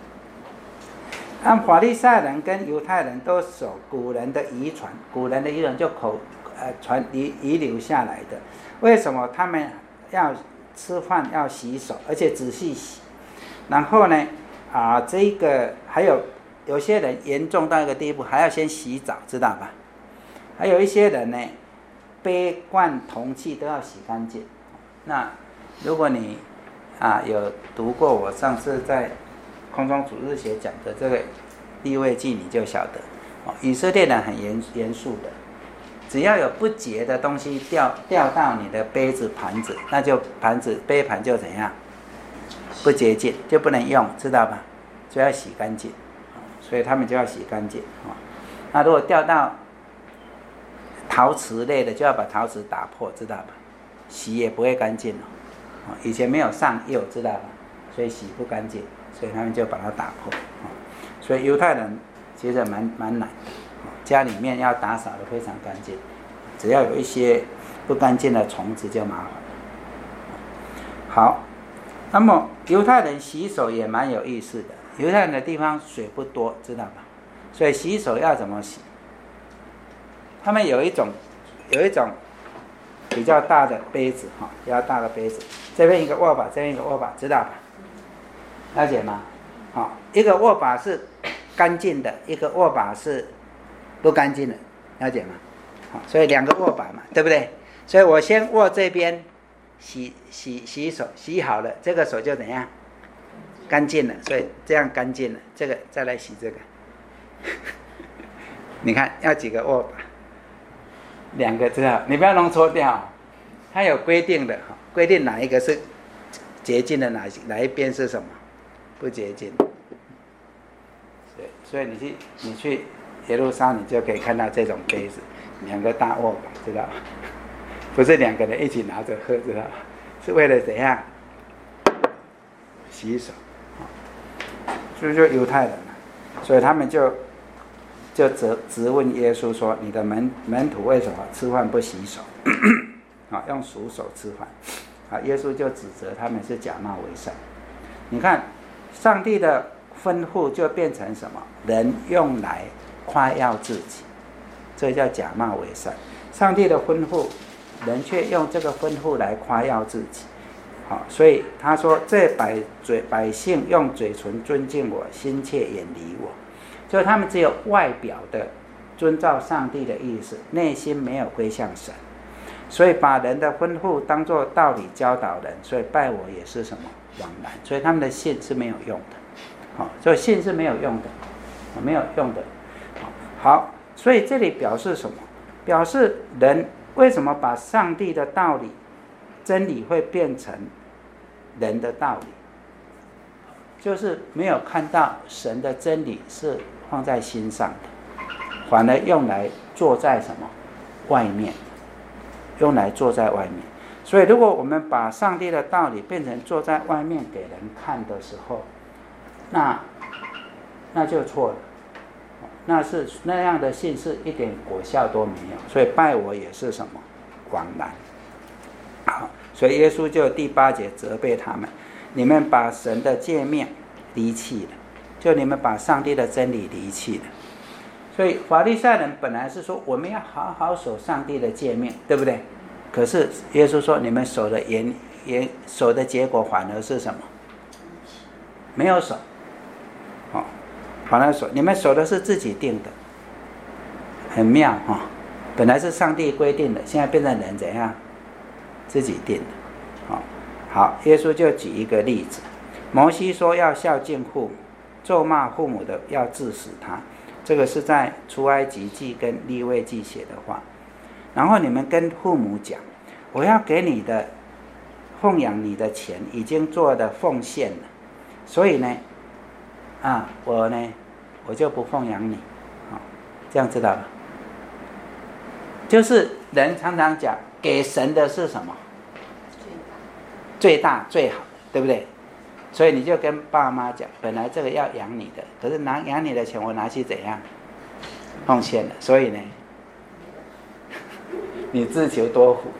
按法利赛人跟犹太人都守古人的遗传，古人的遗传就口呃传遗遗留下来的。为什么他们要吃饭要洗手，而且仔细洗？然后呢，啊，这个还有有些人严重到一个地步，还要先洗澡，知道吧？还有一些人呢，杯罐铜器都要洗干净。那如果你啊有读过我上次在空中主日学讲的这个利未记，你就晓得，哦，以色列人很严严肃的，只要有不洁的东西掉掉到你的杯子盘子，那就盘子杯盘就怎样不洁净，就不能用，知道吧？就要洗干净，所以他们就要洗干净。那如果掉到陶瓷类的，就要把陶瓷打破，知道吧？洗也不会干净哦。以前没有上釉，知道吧？所以洗不干净。所以他们就把它打破，所以犹太人其实蛮蛮难的，家里面要打扫的非常干净，只要有一些不干净的虫子就麻烦了。好，那么犹太人洗手也蛮有意思的，犹太人的地方水不多，知道吧？所以洗手要怎么洗？他们有一种有一种比较大的杯子哈，比较大的杯子，这边一个握把，这边一个握把，知道吧？了解吗？好，一个握把是干净的，一个握把是不干净的，了解吗？好，所以两个握把嘛，对不对？所以我先握这边，洗洗洗手，洗好了，这个手就怎样？干净了，所以这样干净了，这个再来洗这个。你看要几个握把？两个，知道？你不要弄错掉，它有规定的，规定哪一个是洁净的，哪哪一边是什么不洁净。对，所以你去你去耶路撒冷，你就可以看到这种杯子，两个大握把，知道吧？不是两个人一起拿着喝，知道吧？是为了怎样？洗手。所以就犹太人了，所以他们就就责质问耶稣说：“你的门门徒为什么吃饭不洗手？啊，用熟手吃饭。”啊，耶稣就指责他们是假冒为善。你看，上帝的吩咐就变成什么？人用来夸耀自己，这叫假冒为善。上帝的吩咐，人却用这个吩咐来夸耀自己。好，所以他说：“这百嘴百姓用嘴唇尊敬我，心却远离我。”就他们只有外表的遵照上帝的意思，内心没有归向神，所以把人的吩咐当作道理教导人，所以拜我也是什么枉然。所以他们的信是没有用的，好，所以信是没有用的，没有用的。好，所以这里表示什么？表示人为什么把上帝的道理、真理会变成人的道理，就是没有看到神的真理是放在心上的，反而用来做在什么外面，用来做在外面。所以如果我们把上帝的道理变成做在外面给人看的时候，那那就错了，那是那样的信是一点果效都没有，所以拜我也是什么枉然。好，所以耶稣就第八节责备他们：你们把神的诫命离弃了，就你们把上帝的真理离弃了。所以法利赛人本来是说我们要好好守上帝的诫命，对不对？可是耶稣说你们守的严严守的结果反而是什么？没有守，哦，反而守，你们守的是自己定的，很妙哈、哦。本来是上帝规定的，现在变成人怎样？自己定的。好，好，耶稣就举一个例子，摩西说要孝敬父母，咒骂父母的要治死他，这个是在出埃及记跟利未记写的话。然后你们跟父母讲，我要给你的奉养你的钱已经做的奉献了，所以呢，啊，我呢，我就不奉养你，好，这样知道吧？就是人常常讲给神的是什么？最大最好的，对不对？所以你就跟爸妈讲，本来这个要养你的，可是拿养你的钱我拿去怎样奉献了，所以呢，你自求多福，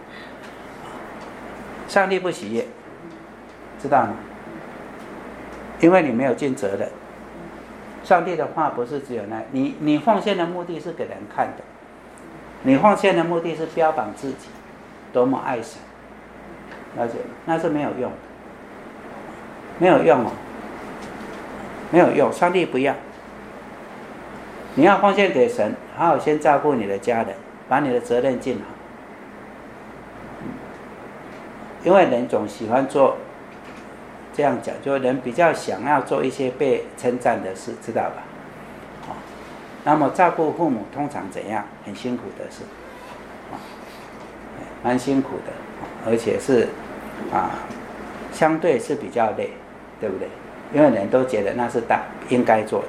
上帝不喜悦，知道吗？因为你没有尽责任。上帝的话不是只有那，你你奉献的目的是给人看的，你奉献的目的是标榜自己多么爱神，了解吗？那是没有用的，没有用哦，没有用，上帝不要。你要奉献给神，好好先照顾你的家人，把你的责任尽好。因为人总喜欢做，这样讲，就人比较想要做一些被称赞的事，知道吧？哦，那么照顾父母通常怎样？很辛苦的事，哦，蛮辛苦的，而且是啊，相对是比较累，对不对？因为人都觉得那是大应该做的，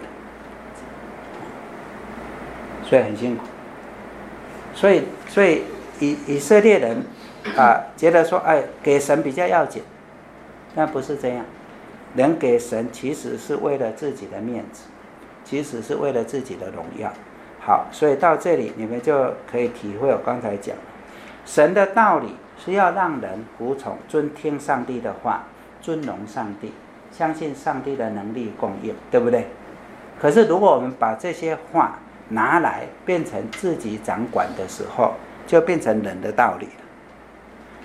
所以很辛苦。所以，所以以以色列人啊，觉得说，哎，给神比较要紧，但不是这样。人给神其实是为了自己的面子，其实是为了自己的荣耀。好，所以到这里你们就可以体会我刚才讲，神的道理是要让人服从、尊听上帝的话，尊荣上帝，相信上帝的能力供应，对不对？可是如果我们把这些话拿来变成自己掌管的时候，就变成人的道理了。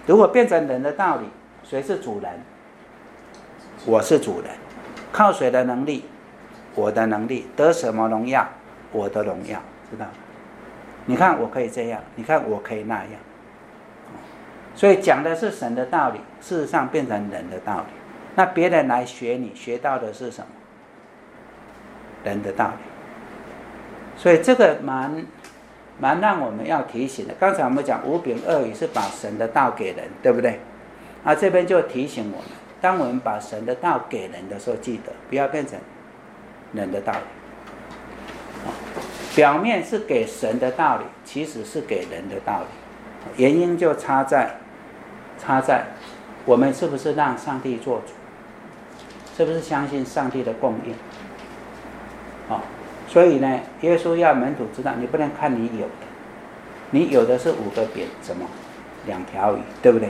如果变成人的道理，谁是主人？我是主人。靠谁的能力？我的能力。得什么荣耀？我的荣耀，知道吗？你看我可以这样，你看我可以那样。所以讲的是神的道理，事实上变成人的道理。那别人来学你，学到的是什么？人的道理。所以这个蛮蛮让我们要提醒的。刚才我们讲五饼二鱼是把神的道给人，对不对？啊，这边就提醒我们，当我们把神的道给人的时候，记得不要变成人的道理。表面是给神的道理，其实是给人的道理。原因就差在差在我们是不是让上帝做主，是不是相信上帝的供应。哦，所以呢，耶稣要门徒知道，你不能看你有的，你有的是五个饼，什么两条鱼，对不对？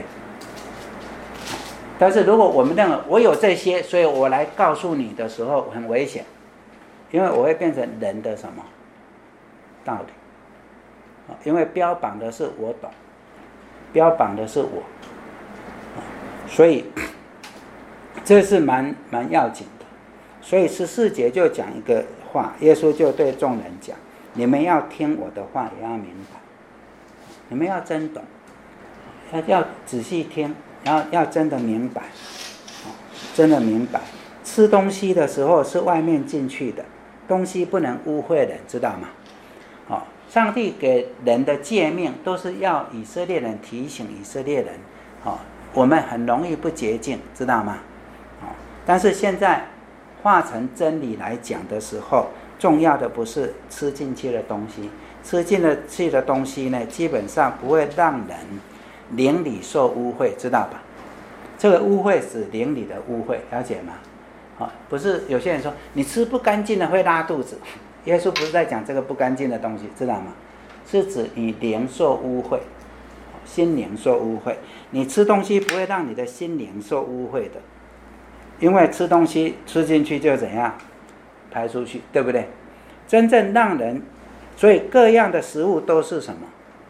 但是如果我们认为我有这些，所以我来告诉你的时候很危险，因为我会变成人的什么道理？因为标榜的是我懂，标榜的是我，所以这是蛮蛮要紧的。所以十四节就讲一个话，耶稣就对众人讲：你们要听我的话，也要明白，你们要真懂，要要仔细听，然后要真的明白，真的明白。吃东西的时候是外面进去的东西，不能污秽人，知道吗？哦，上帝给人的诫命都是要以色列人提醒以色列人，哦，我们很容易不洁净，知道吗？哦，但是现在化成真理来讲的时候，重要的不是吃进去的东西，吃进去的东西呢，基本上不会让人灵里受污秽，知道吧？这个污秽是灵里的污秽，了解吗？哦，不是有些人说你吃不干净的会拉肚子，耶稣不是在讲这个不干净的东西，知道吗？是指你灵受污秽，心灵受污秽。你吃东西不会让你的心灵受污秽的，因为吃东西吃进去就怎样排出去，对不对？真正让人，所以各样的食物都是什么？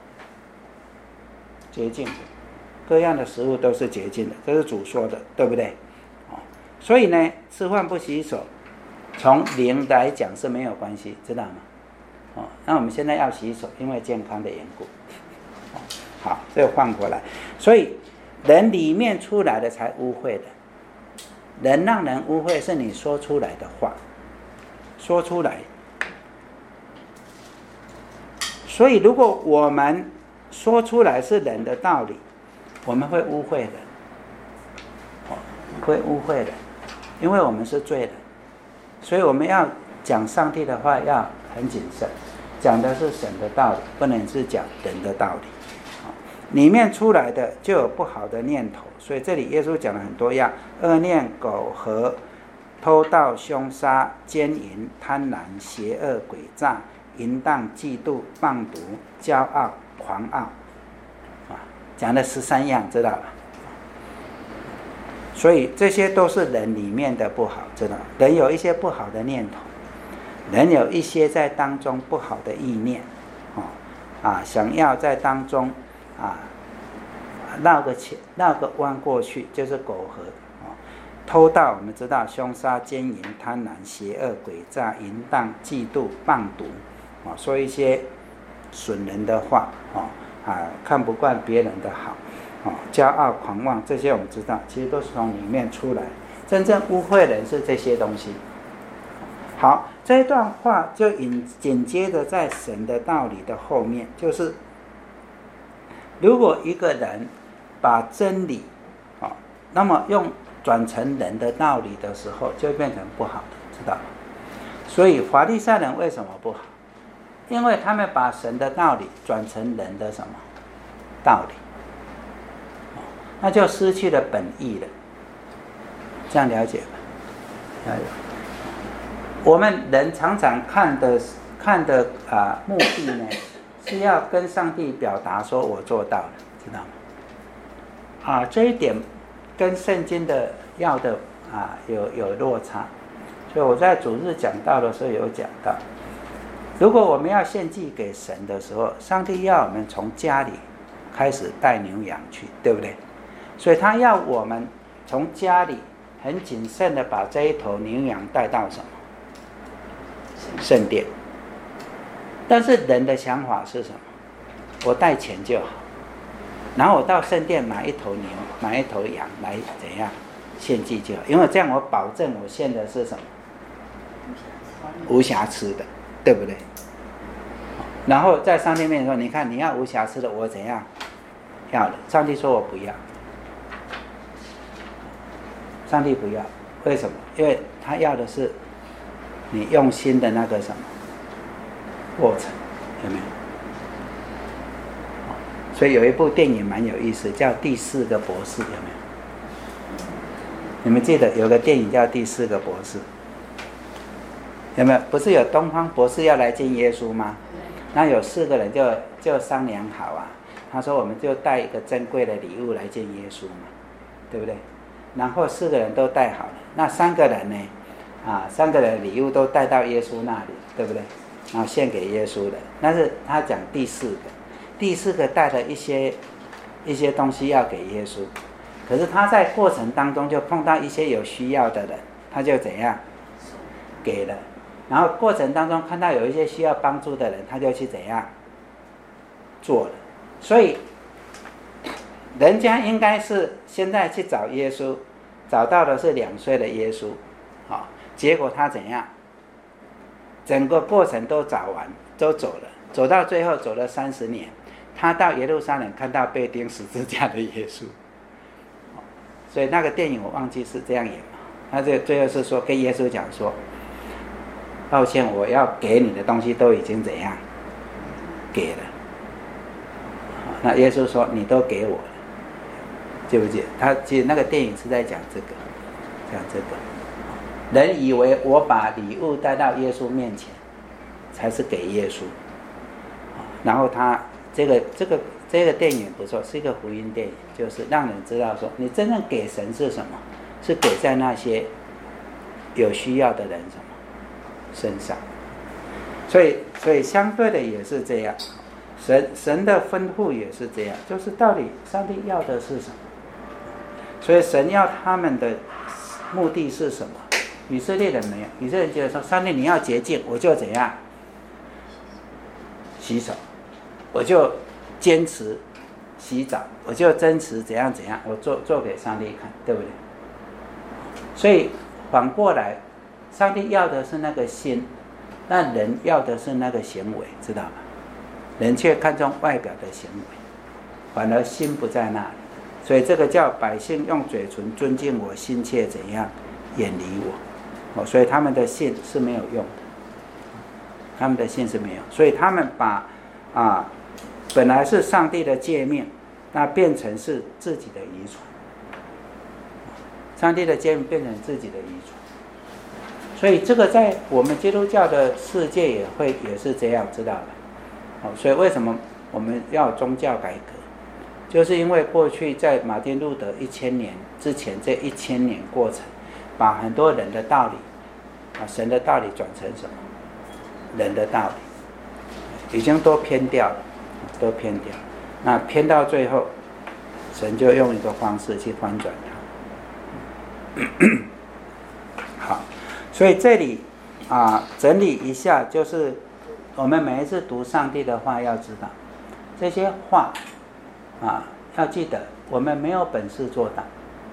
洁净的，各样的食物都是洁净的，这是主说的，对不对？哦，所以呢，吃饭不洗手，从灵来讲是没有关系，知道吗？哦，那我们现在要洗手，因为健康的缘故。哦，好，这换过来，所以人里面出来的才污秽的，人让人污秽是你说出来的话，说出来。所以如果我们说出来是人的道理，我们会污秽的，哦，会污秽的，因为我们是罪人，所以我们要讲上帝的话要很谨慎，讲的是神的道理，不能是讲人的道理。里面出来的就有不好的念头，所以这里耶稣讲了很多样：恶念、苟合、偷盗、凶杀、奸淫、贪婪、邪恶、诡诈、淫荡、嫉妒、棒毒、骄傲、狂傲，啊，讲了十三样，知道吧？所以这些都是人里面的不好，知道？人有一些不好的念头，人有一些在当中不好的意念，啊啊，想要在当中啊绕个圈绕个弯过去，就是苟合。偷盗我们知道，凶杀、奸淫、贪婪、邪恶、诡诈、淫荡、嫉妒、棒毒，啊，说一些损人的话，啊啊，看不惯别人的好，啊，骄傲、狂妄，这些我们知道，其实都是从里面出来。真正污秽人是这些东西。好，这一段话就引紧接着在神的道理的后面，就是如果一个人把真理，啊，那么用转成人的道理的时候，就变成不好的，知道吗？所以法利赛人为什么不好？因为他们把神的道理转成人的什么道理，那就失去了本意了。这样了解吧？我们人常常看的看的啊、呃、目的呢，是要跟上帝表达说我做到了，知道吗？啊，这一点跟圣经的要的啊有有落差，所以我在主日讲道的时候有讲到，如果我们要献祭给神的时候，上帝要我们从家里开始带牛羊去，对不对？所以他要我们从家里很谨慎的把这一头牛羊带到什么？圣殿。但是人的想法是什么？我带钱就好，然后我到圣殿买一头牛，买一头羊来怎样献祭就好，因为这样我保证我献的是什么？无瑕疵的，对不对？然后在上帝面前说，你看你要无瑕疵的，我怎样要的？上帝说我不要，上帝不要，为什么？因为他要的是你用心的那个什么过程，有没有？所以有一部电影蛮有意思，叫《第四个博士》，有没有？你们记得有个电影叫《第四个博士》，有没有？不是有东方博士要来见耶稣吗？那有四个人就就商量好啊，他说我们就带一个珍贵的礼物来见耶稣嘛，对不对？然后四个人都带好了，那三个人呢？啊，三个人礼物都带到耶稣那里，对不对？然后献给耶稣的。但是他讲第四个。第四个带了一些一些东西要给耶稣，可是他在过程当中就碰到一些有需要的人，他就怎样给了，然后过程当中看到有一些需要帮助的人，他就去怎样做了。所以人家应该是现在去找耶稣，找到的是两岁的耶稣，好，结果他怎样整个过程都找完都走了，走到最后走了三十年，他到耶路撒冷看到被钉十字架的耶稣，所以那个电影我忘记是这样演嘛。他这最后是说跟耶稣讲说，抱歉，我要给你的东西都已经怎样给了。那耶稣说你都给我了，记不记得？他其实那个电影是在讲这个，讲这个。人以为我把礼物带到耶稣面前，才是给耶稣。然后他这个这个这个电影不错，是一个福音电影，就是让人知道说，你真正给神是什么？是给在那些有需要的人什么身上。所以所以相对的也是这样，神神的吩咐也是这样，就是到底上帝要的是什么？所以神要他们的目的是什么？以色列人没有，以色列人觉得说，上帝你要洁净，我就怎样洗手，我就坚持洗澡，我就坚持怎样怎样，我做做给上帝看，对不对？所以反过来，上帝要的是那个心，那人要的是那个行为，知道吗？人却看重外表的行为，反而心不在那里。所以这个叫百姓用嘴唇尊敬我，心却怎样远离我。哦，所以他们的信是没有用的，他们的信是没有，所以他们把啊本来是上帝的诫命，那变成是自己的遗传，上帝的诫命变成自己的遗传，所以这个在我们基督教的世界也会也是这样，知道吧？哦，所以为什么我们要宗教改革？就是因为过去在马丁路德一千年之前这一千年过程，把很多人的道理啊，神的道理转成什么？人的道理，已经都偏掉了，都偏掉。那偏到最后，神就用一个方式去翻转它。好，所以这里啊，整理一下，就是我们每一次读上帝的话，要知道这些话啊，要记得，我们没有本事做到。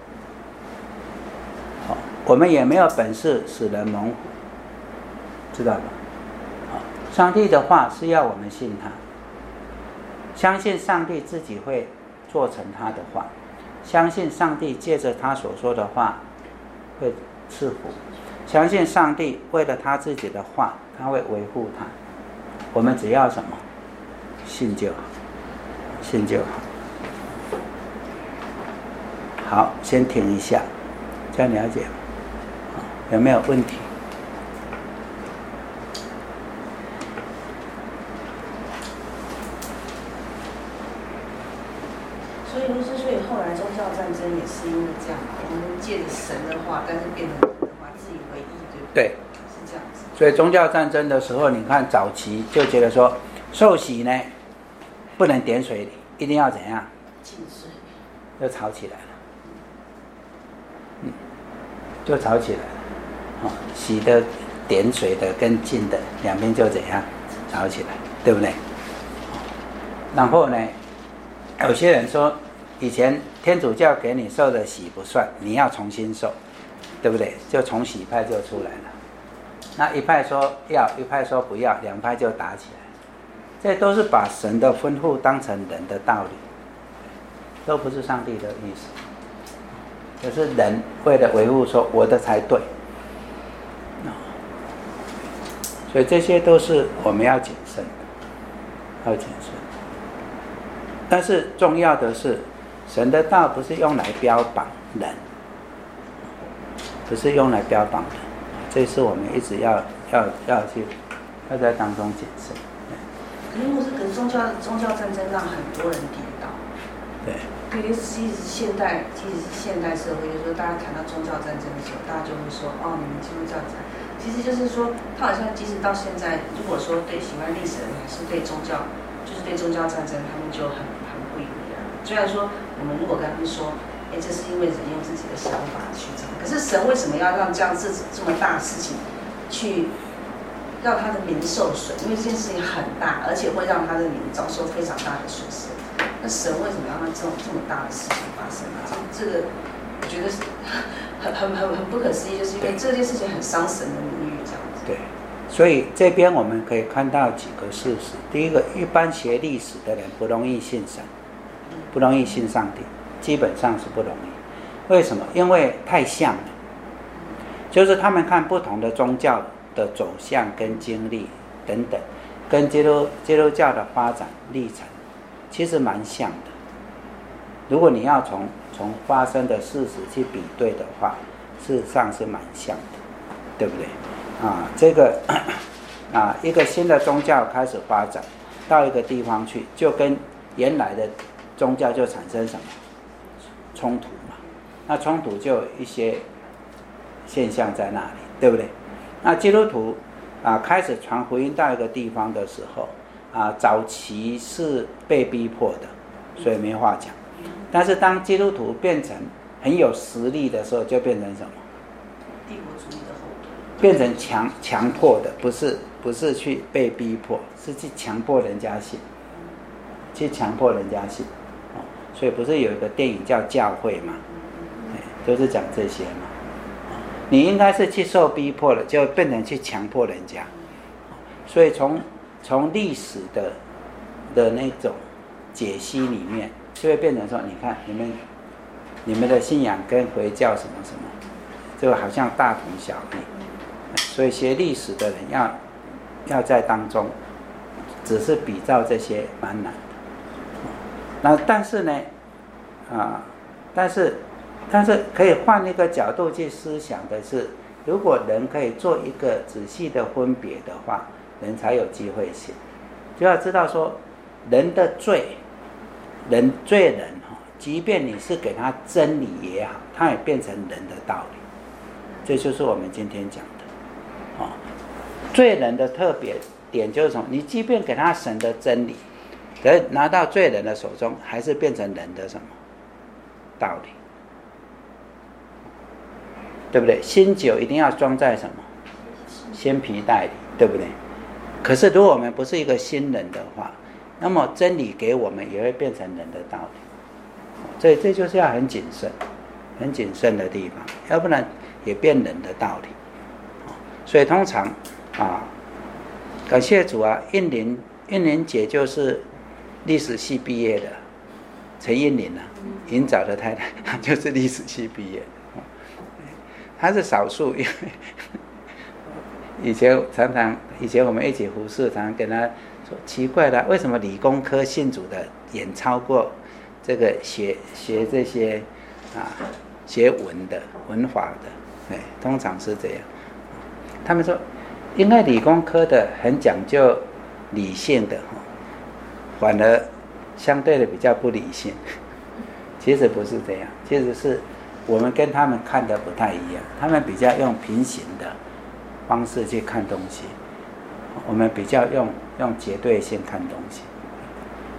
好，我们也没有本事使人蒙福，知道吧？好，上帝的话是要我们信他，相信上帝自己会做成他的话，相信上帝借着他所说的话会赐福，相信上帝为了他自己的话，他会维护他。我们只要什么？信就好，信就好。好，先停一下，这样了解吗？有没有问题？ 所以，所以后来宗教战争也是因为这样嘛，我们借着神的话，但是变成人的话，自以为意，对不对？ 对， 是这样子。 所以宗教战争的时候，你看早期就觉得说，受洗呢不能点水礼， 一定要怎样？ 净水。 就吵起来了，嗯，就吵起来了，哦，洗的、点水的跟净的两边就怎样吵起来，对不对？然后呢，有些人说，以前天主教给你受的洗不算，你要重新受，对不对？就重洗派就出来了。那一派说要，一派说不要，两派就打起来。这都是把神的吩咐当成人的道理，都不是上帝的意思。可是人为了维护说我的才对，所以这些都是我们要谨慎的，要谨慎。但是重要的是，神的道不是用来标榜人，不是用来标榜人，这是我们一直要要要去要在当中谨慎。 可是，或是跟宗教宗教战争让很多人跌倒。 对。 因为其实现代，其实是现代社会，就是说大家谈到宗教战争的时候，大家就会说，哦，你们基督教战。其实就是说，他好像即使到现在，如果说对喜欢历史的人，还是对宗教，就是对宗教战争，他们就很很不一样。虽然说，我们如果跟他们说，哎，这是因为人用自己的想法去这样，可是神为什么要让这样这这么大的事情去？让他的名受损，因为这件事情很大，而且会让他的名遭受非常大的损失。那神为什么要让这种这么大的事情发生呢？这这个我觉得是很很很很不可思议，就是因为这件事情很伤神的名誉，这样子。 对，所以这边我们可以看到几个事实。第一个，一般学历史的人不容易信神，不容易信上帝，基本上是不容易。为什么？因为太像了，就是他们看不同的宗教的走向跟经历等等，跟基督基督教的发展历程其实蛮像的。如果你要从从发生的事实去比对的话，事实上是蛮像的，对不对？啊，这个啊，一个新的宗教开始发展到一个地方去，就跟原来的宗教就产生什么冲突嘛？那冲突就有一些现象在那里，对不对？那基督徒啊，开始传福音到一个地方的时候啊，早期是被逼迫的，所以没话讲。但是当基督徒变成很有实力的时候，就变成什么？ 帝国主义的后盾。 变成强强迫的，不是不是去被逼迫，是去强迫人家信，去强迫人家信。哦，所以不是有一个电影叫《教会》吗？都是讲这些嘛。你应该是去受逼迫了，就变成去强迫人家。所以从从历史的的那种解析里面，就会变成说，你看你们你们的信仰跟回教什么什么，就好像大同小异。所以学历史的人要要在当中，只是比照这些蛮难的。那但是呢，啊，但是。但是可以换一个角度去思想的是，如果人可以做一个仔细的分别的话，人才有机会信。就要知道说，人的罪，人罪人哈，即便你是给他真理也好，他也变成人的道理。这就是我们今天讲的，哦，罪人的特别点就是什么？你即便给他神的真理，可是拿到罪人的手中，还是变成人的什么道理？对不对？新酒一定要装在什么新皮袋里，对不对？可是如果我们不是一个新人的话，那么真理给我们也会变成人的道理。这这就是要很谨慎，很谨慎的地方，要不然也变人的道理。所以通常啊，感谢主啊，印林印林姐就是历史系毕业的，陈印林啊，银藻的太太，她就是历史系毕业的。他是少数，因为以前常常以前我们一起服侍，常常跟他说奇怪了，为什么理工科信主的远超过这个学学这些啊学文的文法的？哎，通常是这样。他们说，因为理工科的很讲究理性的，反而相对的比较不理性。其实不是这样，其实是。我们跟他们看的不太一样，他们比较用平行的方式去看东西，我们比较用用绝对性看东西。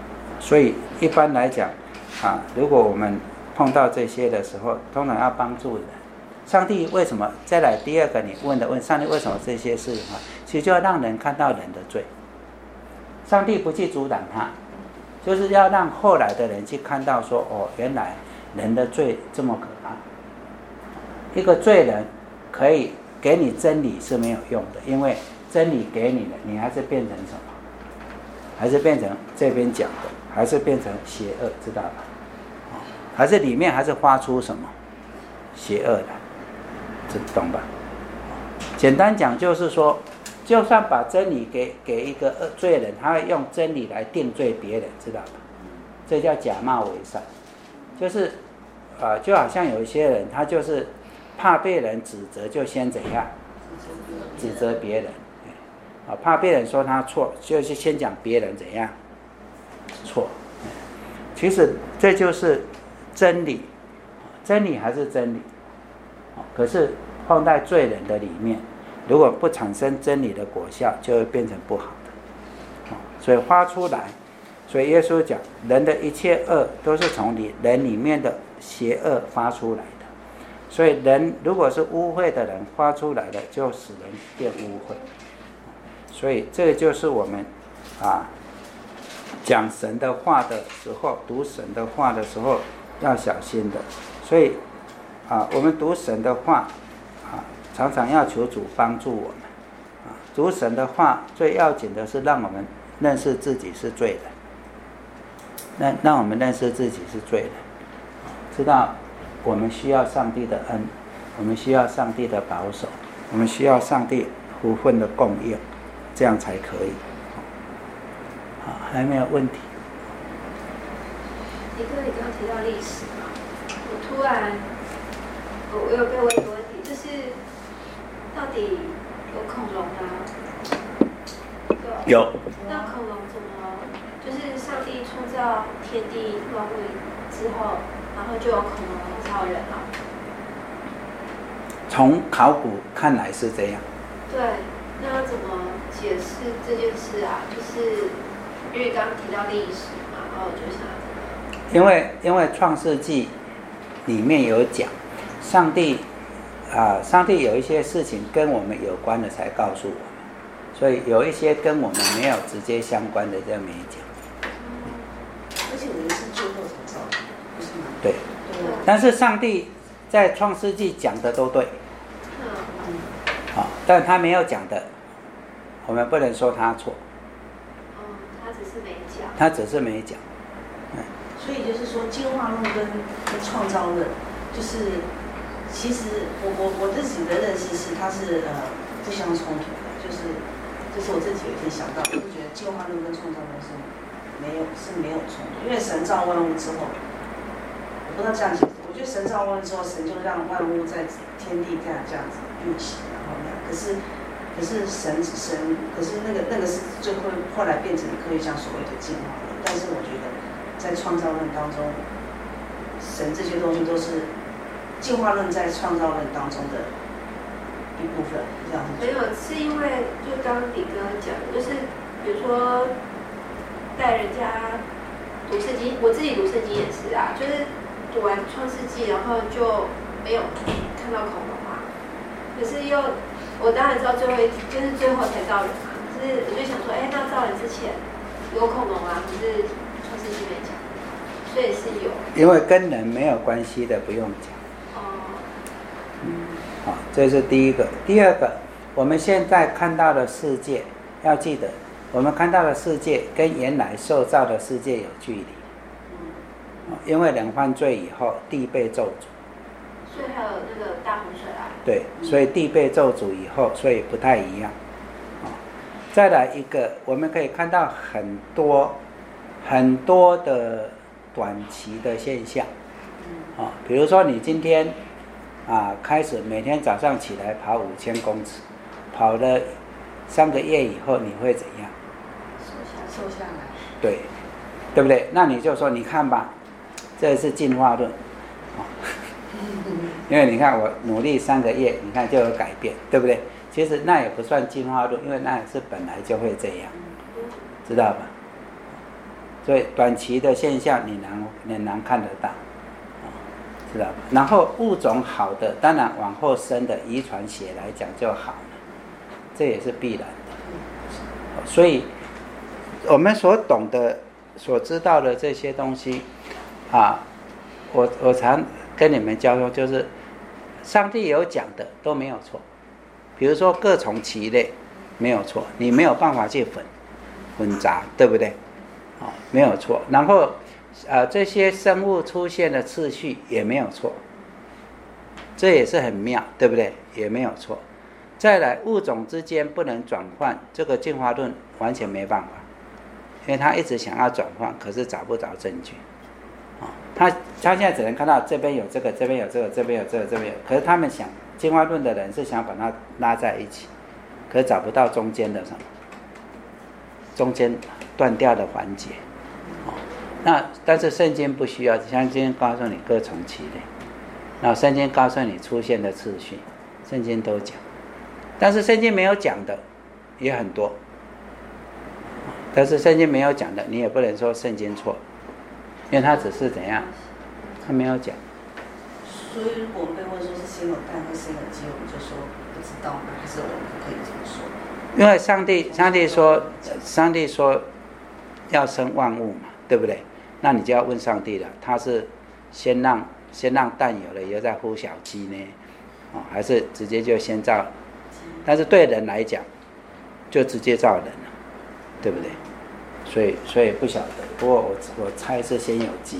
所以一般来讲啊，如果我们碰到这些的时候，通常要帮助人。上帝为什么？再来第二个你问的问，上帝为什么这些事情啊？其实就要让人看到人的罪。上帝不去阻挡他，就是要让后来的人去看到说，哦，原来人的罪这么可怕。一个罪人可以给你真理是没有用的，因为真理给你了，你还是变成什么？还是变成这边讲的，还是变成邪恶，知道吧？还是里面还是发出什么邪恶的，这懂吧？简单讲就是说，就算把真理给给一个恶罪人，他会用真理来定罪别人，知道吧？这叫假冒为善，就是啊、呃，就好像有一些人，他就是怕被人指责，就先怎样指责别人，啊，怕被人说他错，就是先讲别人怎样错。其实这就是真理，真理还是真理，可是放在罪人的里面，如果不产生真理的果效，就会变成不好的。所以发出来，所以耶稣讲，人的一切恶都是从你人里面的邪恶发出来的。所以人如果是污秽的人发出来的，就使人变污秽。所以这个就是我们啊讲神的话的时候，读神的话的时候要小心的。所以啊，我们读神的话啊，常常要求主帮助我们啊。读神的话最要紧的是让我们认识自己是罪人，让让我们认识自己是罪人，知道我们需要上帝的恩，我们需要上帝的保守，我们需要上帝福分的供应，这样才可以。好，还没有问题？ 你哥，你刚刚提到历史嘛，我突然，我我有给我一个问题，就是到底有恐龙吗？ 有。 那恐龙怎么？就是上帝创造天地万物之后，然后就有恐龙来造人了。 从考古看来是这样。 对，那要怎么解释这件事啊？就是因为刚刚提到历史嘛，然后我就想， 因为因为创世纪里面有讲，上帝啊、呃，上帝有一些事情跟我们有关的才告诉我们，所以有一些跟我们没有直接相关的就没讲。 而且我们是最后才造的，不是吗？ 对。但是上帝在创世纪讲的都对。 嗯。 好，但他没有讲的，我们不能说他错。 嗯，他只是没讲。 他只是没讲。嗯。 所以就是说，进化论跟跟创造论，就是其实我我我自己的认识是，它是呃不相冲突的，就是就是我自己有一天想到，我就觉得进化论跟创造论是没有是没有冲突，因为神造万物之后，我不知道这样解释，我觉得神造万物之后，神就让万物在天地这样这样子运行，然后那样，可是可是神神可是那个那个是最后后来变成科学家所谓的进化论，但是我觉得。在创造论当中，神这些东西都是进化论在创造论当中的一部分，这样子。 没有，是因为就刚刚李哥讲，就是比如说带人家读圣经，我自己读圣经也是啊，就是读完创世纪，然后就没有看到恐龙嘛。可是又我当然知道最后一就是最后才造人嘛，可是我就想说，哎，那造人之前有恐龙啊，可是创世纪没讲。所以是有， 因为跟人没有关系的不用讲。 哦。 嗯，好，这是第一个。第二个，我们现在看到的世界，要记得，我们看到的世界跟原来受造的世界有距离。嗯。因为人犯罪以后，地被咒诅。 所以还有那个大洪水来。 对，所以地被咒诅以后，所以不太一样。再来一个，我们可以看到很多很多的。短期的现象，啊，比如说你今天啊开始每天早上起来跑五千公尺，跑了三个月以后，你会怎样？ 瘦下瘦下来。对， 对不对？那你就说，你看吧，这是进化论，啊，因为你看我努力三个月，你看就有改变，对不对？其实那也不算进化论，因为那也是本来就会这样，知道吧？ 所以短期的现象你难你难看得到，知道吧？然后物种好的，当然往后生的遗传血来讲就好了，这也是必然的。所以我们所懂的、所知道的这些东西啊，我我常跟你们交流，就是上帝有讲的都没有错。比如说各从其类，没有错，你没有办法去混混杂，对不对？哦，没有错。然后呃，这些生物出现的次序也没有错，这也是很妙，对不对？也没有错。再来，物种之间不能转换，这个进化论完全没办法，因为他一直想要转换，可是找不着证据。哦，他他现在只能看到这边有这个，这边有这个，这边有这个，这边有，可是他们想进化论的人是想把它拉在一起，可是找不到中间的什么，中间断掉的环节。哦，那但是圣经不需要，圣经告诉你各从其类，然后圣经告诉你出现的次序，圣经都讲。但是圣经没有讲的也很多，但是圣经没有讲的，你也不能说圣经错，因为它只是怎样，它没有讲。 所以如果我们被问说是先有蛋还是先有鸡，我们就说不知道吗？还是我们不可以这么说？ 因为上帝，上帝说，上帝说要生万物嘛，对不对？那你就要问上帝了，他是先让先让蛋有了以后再孵小鸡呢，哦，还是直接就先造？但是对人来讲，就直接造人了，对不对？所以所以不晓得，不过我我猜是先有鸡，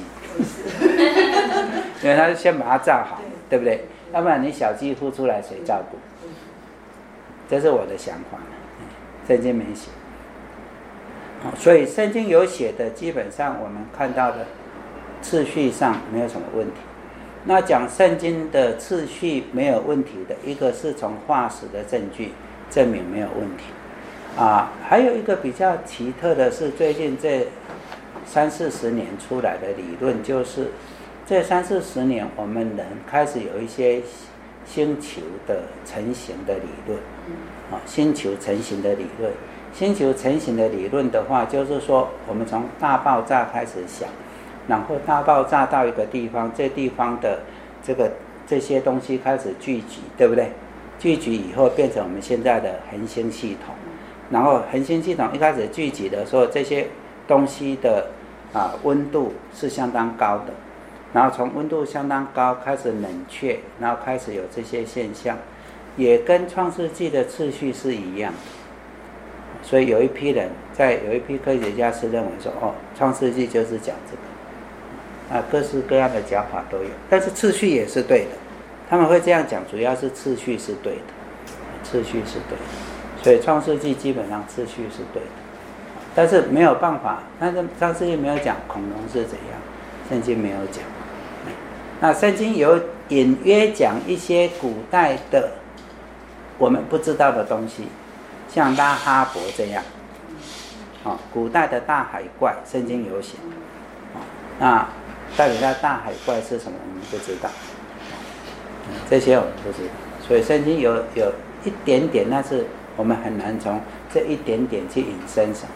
因为他是先把它造好，对不对？要不然你小鸡孵出来谁照顾？这是我的想法，圣经没写，所以圣经有写的，基本上我们看到的次序上没有什么问题。那讲圣经的次序没有问题的，一个是从化石的证据证明没有问题啊，还有一个比较奇特的是最近这三四十年出来的理论，就是这三四十年我们人开始有一些星球的成型的理论啊，星球成型的理论，星球成型的理论的话，就是说我们从大爆炸开始想。然后大爆炸到一个地方，这地方的这个这些东西开始聚集，对不对？聚集以后变成我们现在的恒星系统。然后恒星系统一开始聚集的时候，这些东西的啊温度是相当高的。然后从温度相当高开始冷却，然后开始有这些现象，也跟创世纪的次序是一样的。所以有一批人在有一批科学家是认为说，哦，创世纪就是讲这个。啊，各式各样的讲法都有，但是次序也是对的。他们会这样讲，主要是次序是对的，次序是对的。所以创世纪基本上次序是对的，但是没有办法。但是创世纪没有讲恐龙是怎样，圣经没有讲。那圣经有隐约讲一些古代的我们不知道的东西，像拉哈伯这样，哦，古代的大海怪，圣经有写。哦，那到底它大海怪是什么，我们不知道，嗯，这些我们不知道，所以圣经有有一点点，但是我们很难从这一点点去引申什么。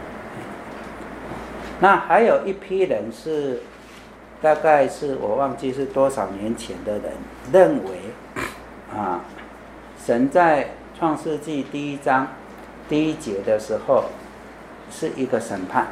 那还有一批人是，大概是我忘记是多少年前的人认为，啊，神在创世纪第一章第一节的时候是一个审判。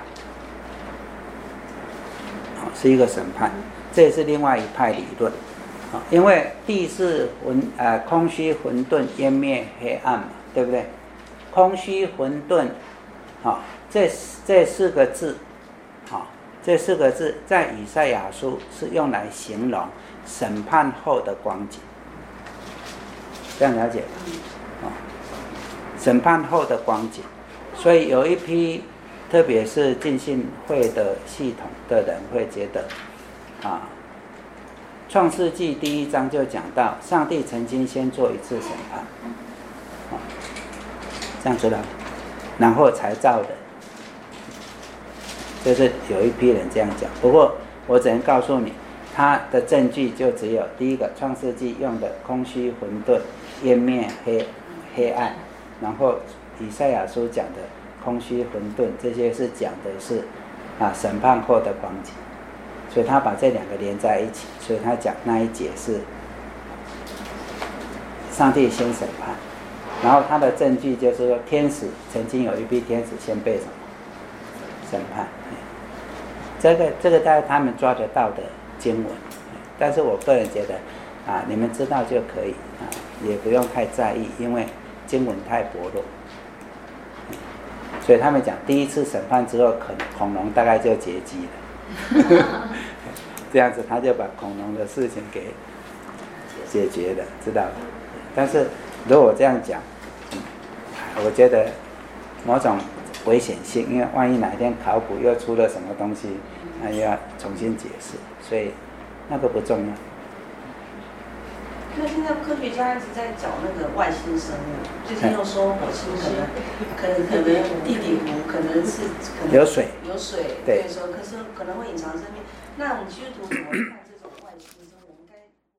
是一个审判，这也是另外一派理论，因为地是混呃空虚混沌湮灭黑暗嘛，对不对？空虚混沌，好，这这四个字，好，这四个字在以赛亚书是用来形容审判后的光景，这样了解吗？审判后的光景，所以有一批。特别是浸信会的系统的人会觉得，啊，创世纪第一章就讲到，上帝曾经先做一次审判，啊，这样知道，然后才造人，就是有一批人这样讲。不过我只能告诉你，他的证据就只有第一个，创世纪用的空虚混沌湮灭黑黑暗，然后以赛亚书讲的。空虚混沌，这些是讲的是啊审判后的光景，所以他把这两个连在一起，所以他讲那一节是上帝先审判，然后他的证据就是说天使曾经有一批天使先被什么审判，这个这个大概他们抓得到的经文，但是我个人觉得啊，你们知道就可以啊，也不用太在意，因为经文太薄弱。所以他们讲第一次审判之后，恐恐龙大概就绝迹了，这样子他就把恐龙的事情给解决了，知道了。但是如果我这样讲，我觉得某种危险性，因为万一哪一天考古又出了什么东西，那又要重新解释，所以那个不重要。 那现在科学家一直在找那个外星生物，最近又说火星可能可能可能地底湖可能是可能有水， 有水， 对， 说可是可能会隐藏生命。那我们基督徒怎么看？